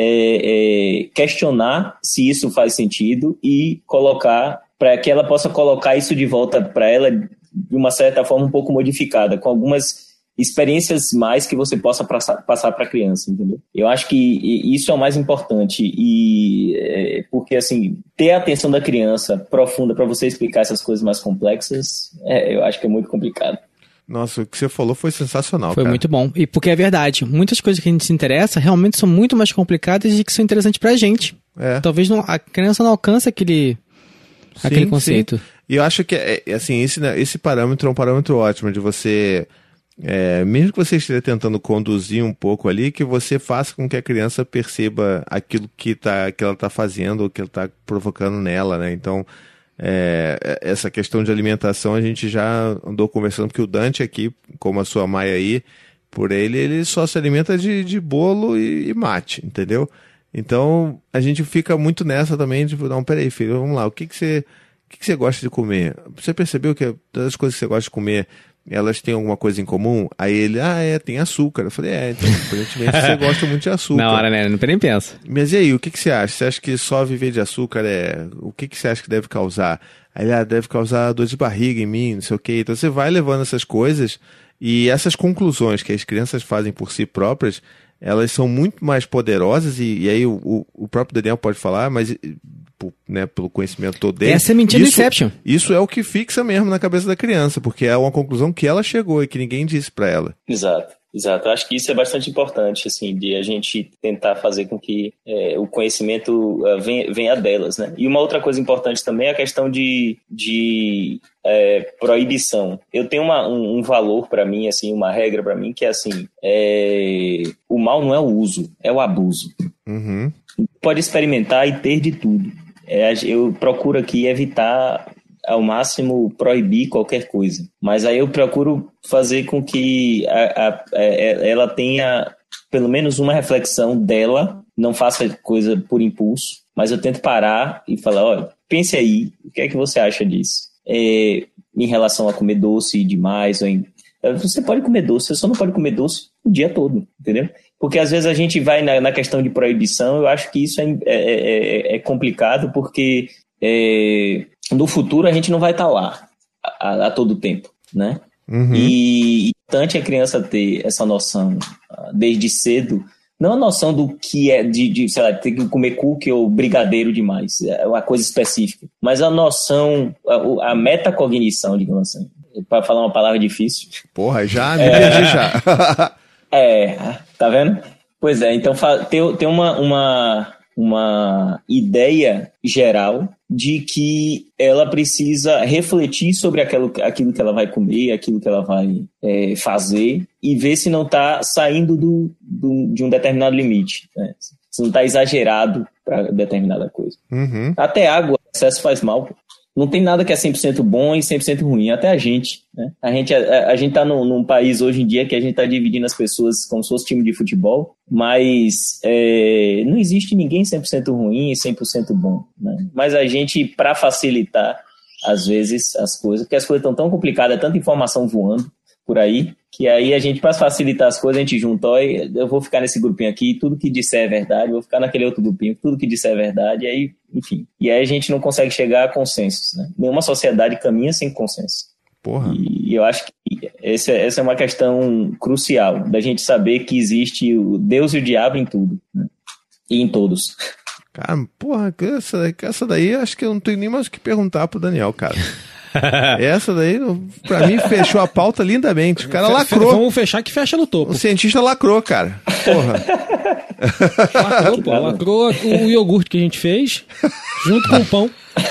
questionar se isso faz sentido e colocar, para que ela possa colocar isso de volta para ela de uma certa forma um pouco modificada, com algumas experiências mais que você possa passar para a criança, entendeu? Eu acho que isso é o mais importante, porque assim, ter a atenção da criança profunda para você explicar essas coisas mais complexas, eu acho que é muito complicado. Nossa, o que você falou foi sensacional, Foi cara. muito bom. E porque é verdade, muitas coisas que a gente se interessa realmente são muito mais complicadas e que são interessantes pra gente. Talvez a criança não alcance aquele conceito. Sim. E eu acho que, assim, esse parâmetro é um parâmetro ótimo de você... mesmo que você esteja tentando conduzir um pouco ali, que você faça com que a criança perceba aquilo que ela está fazendo ou que ela está provocando nela, né? Então, essa questão de alimentação a gente já andou conversando, porque o Dante aqui, como a sua Maia aí, por ele só se alimenta de bolo e mate, entendeu? Então, a gente fica muito nessa também, tipo, não, peraí, filho, vamos lá, o que você gosta de comer? Você percebeu que das coisas que você gosta de comer, elas têm alguma coisa em comum? Aí ele, tem açúcar. Eu falei, então, aparentemente você gosta muito de açúcar. Na hora, né? Não nem pensa. Mas e aí, o que você acha? Você acha que só viver de açúcar o que você acha que deve causar? Aí ele, deve causar dor de barriga em mim, não sei o quê. Então você vai levando essas coisas e essas conclusões que as crianças fazem por si próprias, elas são muito mais poderosas e aí o próprio Daniel pode falar, mas... né, pelo conhecimento todo dele. É a sementinha do Inception. Isso é o que fixa mesmo na cabeça da criança, porque é uma conclusão que ela chegou e que ninguém disse para ela. Exato. Acho que isso é bastante importante, assim, de a gente tentar fazer com que o conhecimento venha delas, né? E uma outra coisa importante também é a questão de proibição. Eu tenho um valor para mim, assim, uma regra para mim, que é assim, o mal não é o uso, é o abuso. Uhum. Pode experimentar e ter de tudo. Eu procuro aqui evitar ao máximo proibir qualquer coisa, mas aí eu procuro fazer com que ela tenha pelo menos uma reflexão dela, não faça coisa por impulso, mas eu tento parar e falar, olha, pense aí, o que é que você acha disso? Em relação a comer doce demais, você pode comer doce, você só não pode comer doce o dia todo, entendeu? Porque às vezes a gente vai na questão de proibição, eu acho que isso é complicado, porque no futuro a gente não vai estar lá a todo tempo, né? Uhum. E importante a criança ter essa noção desde cedo, não a noção do que é sei lá, ter que comer cookie ou brigadeiro demais, é uma coisa específica, mas a noção, a metacognição, digamos assim, para falar uma palavra difícil. Porra, já me perdi já. Tá vendo? Pois é, então ter uma ideia geral de que ela precisa refletir sobre aquilo que ela vai comer, aquilo que ela vai fazer, e ver se não está saindo de um determinado limite, né? Se não está exagerado para determinada coisa. Uhum. Até água, excesso faz mal. Não tem nada que é 100% bom e 100% ruim, até a gente, né? A gente tá num país hoje em dia que a gente tá dividindo as pessoas como se fosse time de futebol, mas não existe ninguém 100% ruim e 100% bom, né? Mas a gente, para facilitar, às vezes, as coisas, porque as coisas estão tão complicadas, é tanta informação voando por aí, que aí a gente, para facilitar as coisas, a gente junta, eu vou ficar nesse grupinho aqui, tudo que disser é verdade, eu vou ficar naquele outro grupinho, tudo que disser é verdade, e aí, enfim. E aí a gente não consegue chegar a consensos, né? Nenhuma sociedade caminha sem consenso. Porra. E eu acho que essa é uma questão crucial, da gente saber que existe o Deus e o diabo em tudo, né? e em todos. Cara, porra, essa daí acho que eu não tenho nem mais o que perguntar pro Daniel, cara. Essa daí, pra mim, fechou a pauta lindamente. O cara lacrou. Vamos fechar que fecha no topo. O cientista lacrou, cara. Porra. Lacrou, pô. Lacrou o iogurte que a gente fez, junto com o pão.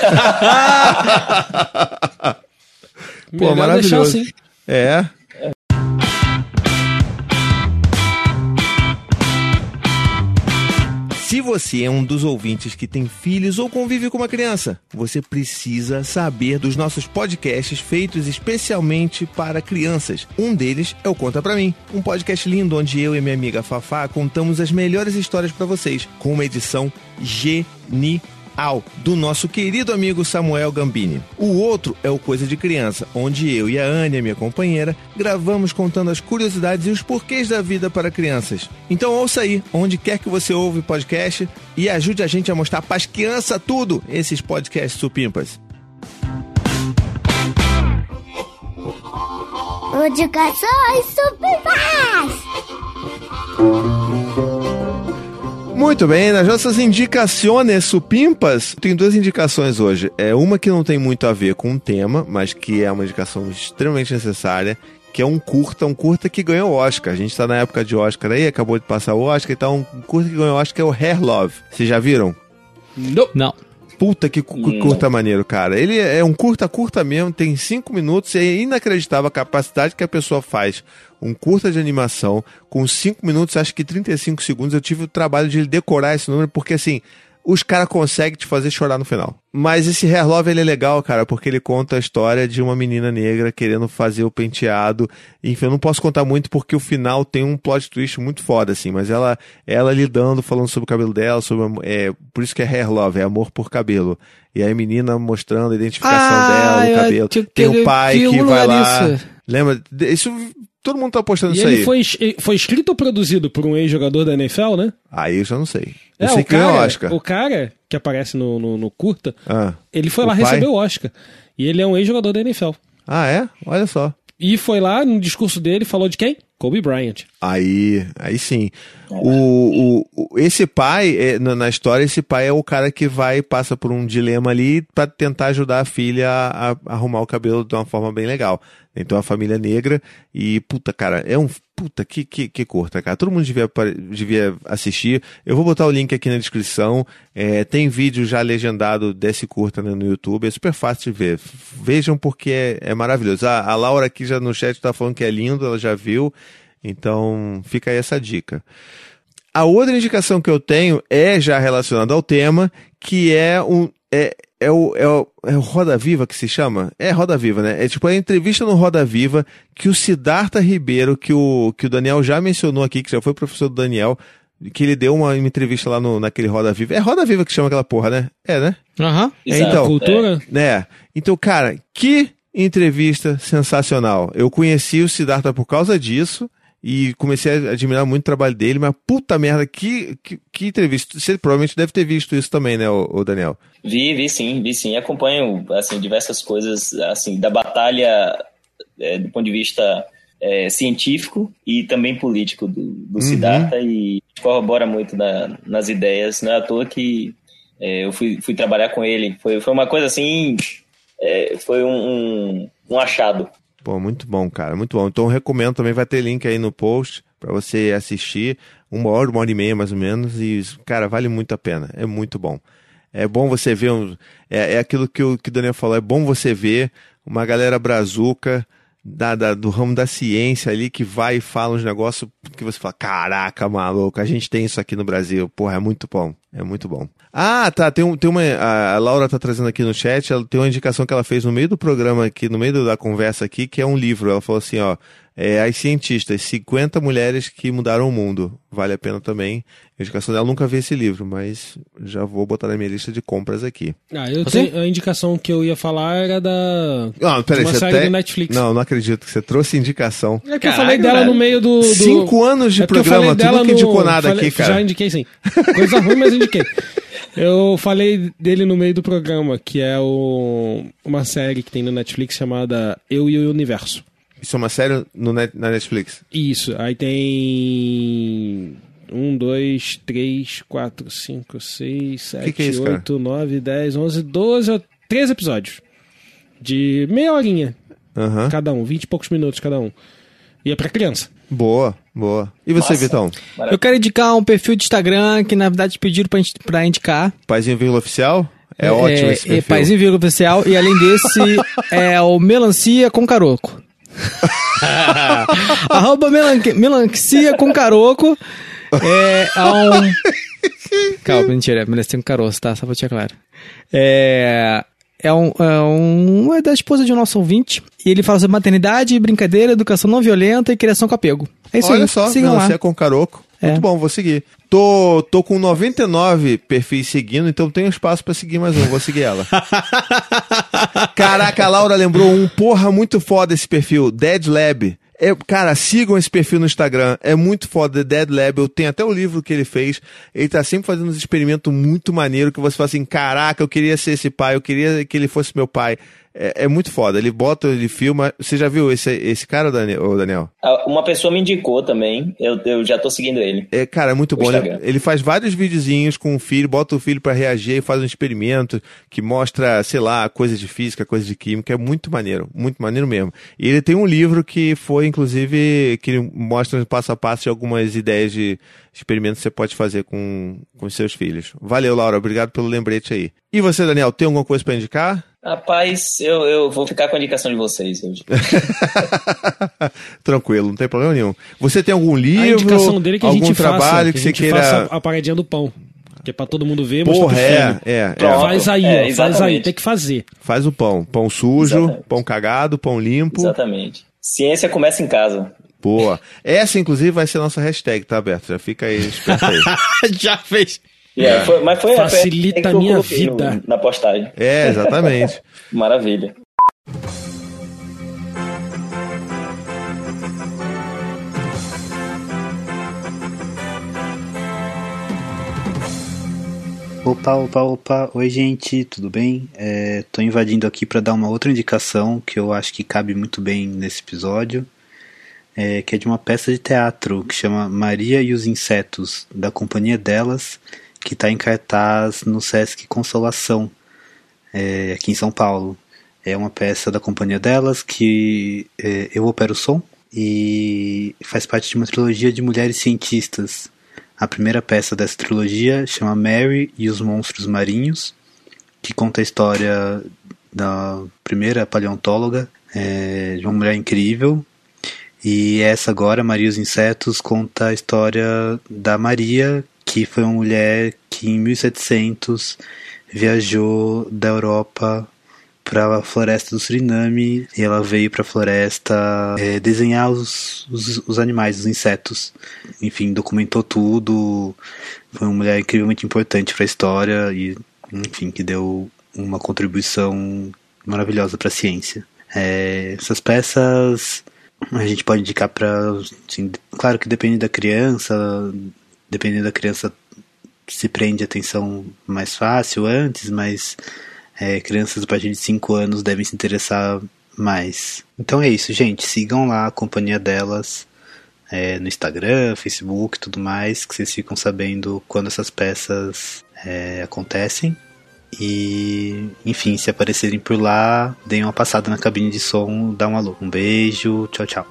Pô, maravilhoso. Assim. É. Se você é um dos ouvintes que tem filhos ou convive com uma criança, você precisa saber dos nossos podcasts feitos especialmente para crianças. Um deles é o Conta Pra Mim, um podcast lindo onde eu e minha amiga Fafá contamos as melhores histórias para vocês, com uma edição genial do nosso querido amigo Samuel Gambini. O outro é o Coisa de Criança, onde eu e a Ania, minha companheira, gravamos contando as curiosidades e os porquês da vida para crianças. Então ouça aí, onde quer que você ouve podcast, e ajude a gente a mostrar para as crianças tudo, esses podcasts supimpas. Indicações supimpas! Muito bem, nas nossas indicações supimpas, tem duas indicações hoje. Uma que não tem muito a ver com o tema, mas que é uma indicação extremamente necessária, que é um curta que ganhou o Oscar. A gente tá na época de Oscar aí, acabou de passar o Oscar, então um curta que ganhou o Oscar é o Hair Love. Vocês já viram? Não. Puta que curta maneiro, cara. Ele é um curta mesmo, tem 5 minutos e é inacreditável a capacidade que a pessoa faz. Um curta de animação com 5 minutos, acho que 35 segundos. Eu tive o trabalho de decorar esse número, porque assim, os caras conseguem te fazer chorar no final. Mas esse Hair Love, ele é legal, cara, porque ele conta a história de uma menina negra querendo fazer o penteado. Enfim, eu não posso contar muito porque o final tem um plot twist muito foda, assim. Mas ela lidando, falando sobre o cabelo dela, por isso que é Hair Love, é amor por cabelo. E aí a menina mostrando a identificação dela, do cabelo. Tem o pai que vai lá... Isso. Lembra? Isso... Todo mundo tá postando isso aí. E ele foi escrito ou produzido por um ex-jogador da NFL, né? Aí eu já não sei. Eu sei que ganhou o Oscar. O cara que aparece no curta, ele foi lá receber o Oscar. E ele é um ex-jogador da NFL. Ah, é? Olha só. E foi lá, no discurso dele, falou de quem? Kobe Bryant. Aí sim. Esse pai, na história, esse pai é o cara que passa por um dilema ali pra tentar ajudar a filha a arrumar o cabelo de uma forma bem legal. Então a família negra e, puta, cara, que curta, cara. Todo mundo devia assistir. Eu vou botar o link aqui na descrição. Tem vídeo já legendado desse curta, né, no YouTube. É super fácil de ver. Vejam porque é maravilhoso. A Laura aqui já no chat tá falando que é lindo, ela já viu. Então fica aí essa dica. A outra indicação que eu tenho é já relacionada ao tema, que é o Roda Viva que se chama? É Roda Viva, né? É tipo a entrevista no Roda Viva que o Siddhartha Ribeiro, que o Daniel já mencionou aqui, que já foi professor do Daniel, que ele deu uma entrevista lá naquele Roda Viva. É Roda Viva que chama aquela porra, né? É, né? Aham. Então, Cultura? Né? Então, cara, que entrevista sensacional. Eu conheci o Siddhartha por causa disso. E comecei a admirar muito o trabalho dele, mas puta merda, que entrevista. Você provavelmente deve ter visto isso também, né, o Daniel? Vi sim. Acompanho, assim, diversas coisas, assim, da batalha do ponto de vista científico e também político do Siddhartha, e corrobora muito nas ideias. Não é à toa que eu fui trabalhar com ele. Foi uma coisa assim, foi um achado. Pô, muito bom, cara, muito bom. Então eu recomendo também, vai ter link aí no post pra você assistir, 1 hora e meia mais ou menos, e, cara, vale muito a pena, é muito bom. É bom você ver, aquilo que o Daniel falou, é bom você ver uma galera brazuca do ramo da ciência ali, que vai e fala uns negócios que você fala, caraca, maluco, a gente tem isso aqui no Brasil, porra, é muito bom, é muito bom. Ah, tá, tem uma, a Laura tá trazendo aqui no chat, ela tem uma indicação que ela fez no meio do programa aqui, no meio da conversa aqui, que é um livro. Ela falou assim, ó, As Cientistas, 50 Mulheres que Mudaram o Mundo. Vale a pena também. A indicação dela, nunca vi esse livro, mas já vou botar na minha lista de compras aqui. A indicação que eu ia falar era peraí, uma série do Netflix. Não acredito que você trouxe indicação. É que eu falei dela no meio do... 5 anos de programa, tu nunca indicou nada aqui, cara. Já indiquei sim. Coisa ruim, mas indiquei. Eu falei dele no meio do programa, que é uma série que tem no Netflix chamada Eu e o Universo. Isso é uma série na Netflix? Isso. Aí tem 1, 2, 3, 4, 5, 6, 7, Que é isso, 8, 9, 10, 11, 12, 13 episódios. De meia horinha Aham. cada um, 20 e poucos minutos cada um. E é pra criança. Boa, boa. E você, Nossa. Vitão? Eu quero indicar um perfil de Instagram que, na verdade, pediram pra indicar. Paizinho Vírgula Oficial? É ótimo esse perfil. Paizinho Vírgula Oficial. E além desse, é o Melancia com Caroco. @ Melancia com Caroco. Calma, mentira. Melancia com Caroço, tá? Só pra deixar claro. É da esposa de um nosso ouvinte. E ele fala sobre maternidade, brincadeira, educação não violenta e criação com apego. É isso aí. Olha só, sigam lá. Melancia com Caroco. Muito bom, vou seguir. Tô com 99 perfis seguindo, então tenho espaço pra seguir mais um. Vou seguir ela. Caraca, a Laura lembrou muito foda esse perfil, Dead Lab. Cara, sigam esse perfil no Instagram, é muito foda, Dead Lab. Eu tenho até o livro que ele fez. Ele tá sempre fazendo uns experimentos muito maneiros que você fala assim, caraca, eu queria ser esse pai, eu queria que ele fosse meu pai. É muito foda, ele filma. Você já viu esse cara, Daniel? Uma pessoa me indicou também, eu já tô seguindo ele. Cara, é muito bom. Ele faz vários videozinhos com o filho, bota o filho pra reagir e faz um experimento que mostra, sei lá, coisas de física, coisas de química. É muito maneiro mesmo. E ele tem um livro que foi, inclusive, que ele mostra passo a passo de algumas ideias de experimentos que você pode fazer com os seus filhos. Valeu, Laura, obrigado pelo lembrete aí. E você, Daniel, tem alguma coisa pra indicar? Rapaz, eu vou ficar com a indicação de vocês hoje. Tranquilo, não tem problema nenhum. Você tem algum livro, A indicação dele é que a algum gente trabalho que você queira... faça a paradinha do pão. Que é pra todo mundo ver, Porra, Pronto, faz aí, faz aí, tem que fazer. Faz o pão. Pão sujo, Exatamente. Pão cagado, pão limpo. Exatamente. Ciência começa em casa. Boa. Essa, inclusive, vai ser a nossa hashtag, tá, Alberto? Já fica aí, esperto aí. Já fez. Foi Facilita a minha coloquei vida. na postagem. Exatamente. Maravilha. Opa. Oi, gente, tudo bem? Tô invadindo aqui para dar uma outra indicação que eu acho que cabe muito bem nesse episódio, que é de uma peça de teatro que chama Maria e os Insetos, da Companhia Delas, que está em cartaz no Sesc Consolação, aqui em São Paulo. É uma peça da Companhia Delas que eu opero o som e faz parte de uma trilogia de mulheres cientistas. A primeira peça dessa trilogia chama Mary e os Monstros Marinhos, que conta a história da primeira paleontóloga, de uma mulher incrível. E essa agora, Maria e os Insetos, conta a história da Maria, que foi uma mulher que em 1700 viajou da Europa para a floresta do Suriname, e ela veio para a floresta desenhar os animais, os insetos. Enfim, documentou tudo. Foi uma mulher incrivelmente importante para a história e, enfim, que deu uma contribuição maravilhosa para a ciência. Essas peças a gente pode indicar para, assim, claro que dependendo da criança se prende atenção mais fácil antes, mas crianças a partir de 5 anos devem se interessar mais. Então é isso, gente. Sigam lá a Companhia Delas no Instagram, Facebook e tudo mais, que vocês ficam sabendo quando essas peças acontecem. E, enfim, se aparecerem por lá, deem uma passada na cabine de som, dá um alô. Um beijo, tchau.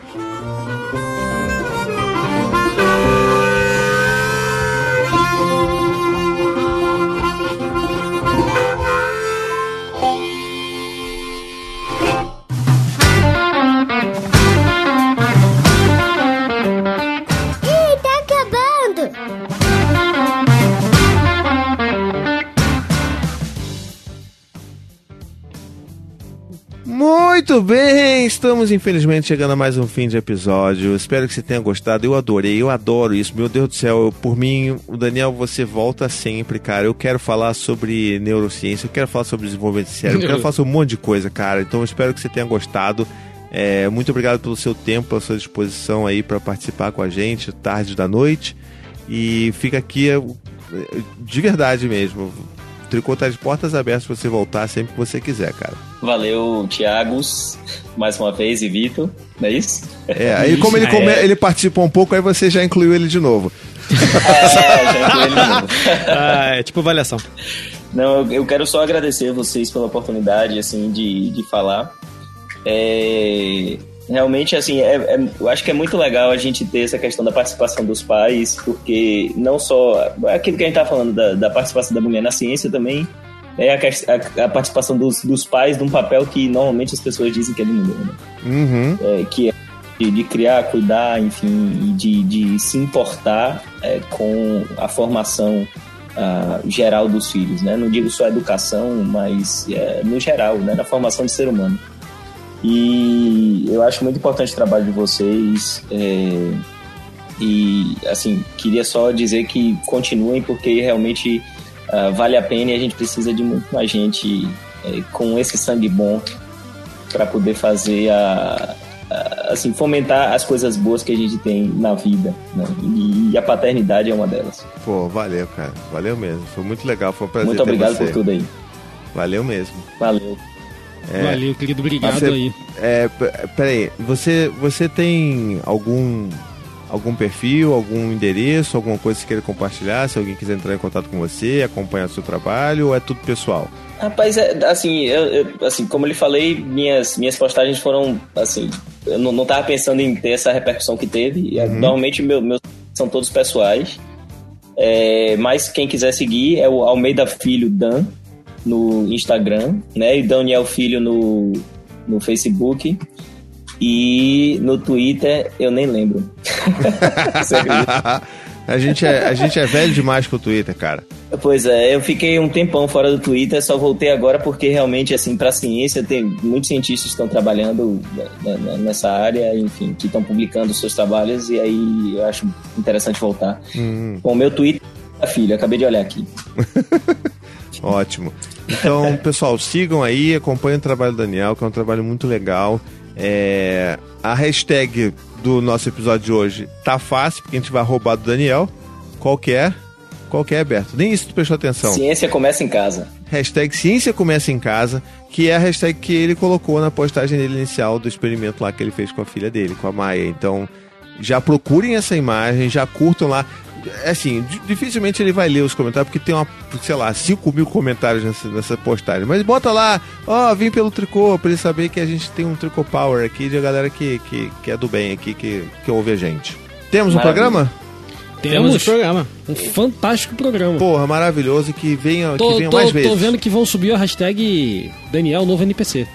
Muito bem, estamos infelizmente chegando a mais um fim de episódio. Espero que você tenha gostado. Eu adoro isso. Meu Deus do céu, por mim, o Daniel, você volta sempre, cara. Eu quero falar sobre neurociência, eu quero falar sobre desenvolvimento de cérebro, eu quero falar sobre um monte de coisa, cara. Então eu espero que você tenha gostado. Muito obrigado pelo seu tempo, pela sua disposição aí para participar com a gente, tarde da noite. E fica aqui de verdade mesmo. O Tricô tá de portas abertas pra você voltar sempre que você quiser, cara. Valeu, Thiagos, mais uma vez, e Vitor, não é isso? Aí como ele participa um pouco, aí você já incluiu ele de novo. Já incluí ele de novo. É tipo avaliação. Não, eu quero só agradecer a vocês pela oportunidade, assim, de falar. Realmente, assim, eu acho que é muito legal a gente ter essa questão da participação dos pais, porque não só aquilo que a gente tá falando da participação da mulher na ciência também, a participação dos pais num papel que normalmente as pessoas dizem que é de mulher, né? Uhum. Que é de criar, cuidar, enfim, de se importar com a formação geral dos filhos, né? Não digo só a educação, mas no geral, né? Na formação de ser humano. E eu acho muito importante o trabalho de vocês, e assim, queria só dizer que continuem, porque realmente vale a pena, e a gente precisa de muito mais gente com esse sangue bom para poder fazer assim, fomentar as coisas boas que a gente tem na vida, né? E a paternidade é uma delas. Pô, valeu, cara. Valeu mesmo. Foi muito legal, foi um prazer muito ter obrigado você. por tudo aí. Valeu mesmo. Valeu. Valeu, querido. Obrigado aí. Peraí, você tem algum perfil, algum endereço, alguma coisa que você queira compartilhar? Se alguém quiser entrar em contato com você, acompanhar o seu trabalho, ou é tudo pessoal? Rapaz, assim, assim, como eu lhe falei, minhas postagens foram, assim, eu não tava pensando em ter essa repercussão que teve. Normalmente meus são todos pessoais. Mas quem quiser seguir é o Almeida Filho Dan no Instagram, né? E Daniel Filho no Facebook. E no Twitter eu nem lembro. Você acredita? A gente é velho demais com o Twitter, cara. Pois é, eu fiquei um tempão fora do Twitter, só voltei agora porque realmente, assim, pra ciência, tem muitos cientistas que estão trabalhando nessa área, enfim, que estão publicando seus trabalhos, e aí eu acho interessante voltar. Bom, meu Twitter é filho, acabei de olhar aqui. Ótimo. Então, pessoal, sigam aí, acompanhem o trabalho do Daniel, que é um trabalho muito legal. A hashtag do nosso episódio de hoje tá fácil, porque a gente vai roubar do Daniel. Qual que é, Berto? Nem isso tu prestou atenção. Ciência começa em casa. Hashtag Ciência Começa em Casa, que é a hashtag que ele colocou na postagem dele inicial do experimento lá que ele fez com a filha dele, com a Maia. Então, já procurem essa imagem, já curtam lá. Assim, dificilmente ele vai ler os comentários, porque tem 5.000 comentários nessa postagem. Mas bota lá, vim pelo tricô, pra ele saber que a gente tem um tricô power aqui, de a galera que é do bem aqui, que ouve a gente. Temos um programa? Temos um programa. Um fantástico programa. Porra, maravilhoso, que venha mais vezes. Tô vendo que vão subir a hashtag Daniel Novo NPC.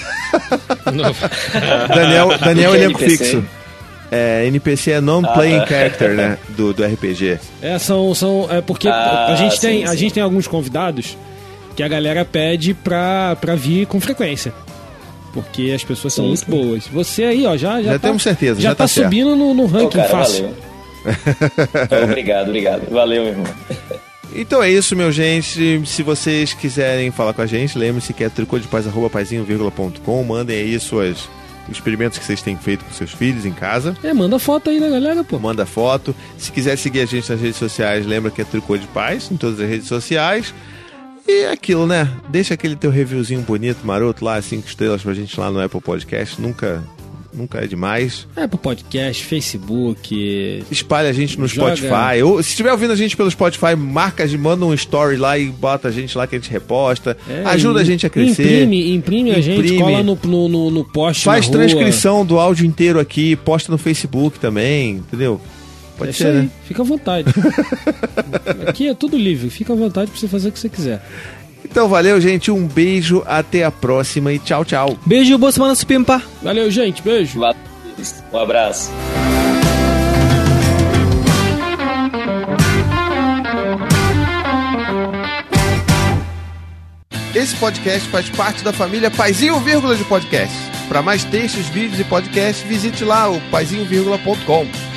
Daniel elenco fixo. NPC é Non-Playing Character, né? Do RPG. Porque a gente tem alguns convidados que a galera pede pra vir com frequência. Porque as pessoas são muito boas. Você aí, ó, já tá, temos certeza. Já tá subindo no ranking fácil. Valeu. Obrigado. Valeu, meu irmão. Então é isso, meu gente. Se vocês quiserem falar com a gente, lembre-se que é tricodepaz@paizinho.com. Mandem aí suas experimentos que vocês têm feito com seus filhos em casa. Manda foto aí da galera, pô. Manda foto. Se quiser seguir a gente nas redes sociais, lembra que é Tricô de Paz em todas as redes sociais. E aquilo, né? Deixa aquele teu reviewzinho bonito, maroto lá, 5 estrelas pra gente lá no Apple Podcast. Nunca é demais. Apple Podcast, Facebook. Espalha a gente no Spotify. Ou, se estiver ouvindo a gente pelo Spotify, manda um story lá e bota a gente lá que a gente reposta. Ajuda a gente a crescer. Imprime a gente, cola no post. Faz transcrição do áudio inteiro aqui, posta no Facebook também, entendeu? Pode ser, né? Fica à vontade. Aqui é tudo livre, fica à vontade pra você fazer o que você quiser. Então valeu, gente, um beijo, até a próxima e tchau, tchau. Beijo, boa semana, Supimpa. Valeu, gente, beijo. Valeu, um abraço. Esse podcast faz parte da família Paizinho Vírgula de Podcast. Para mais textos, vídeos e podcasts, visite lá o paizinho.com.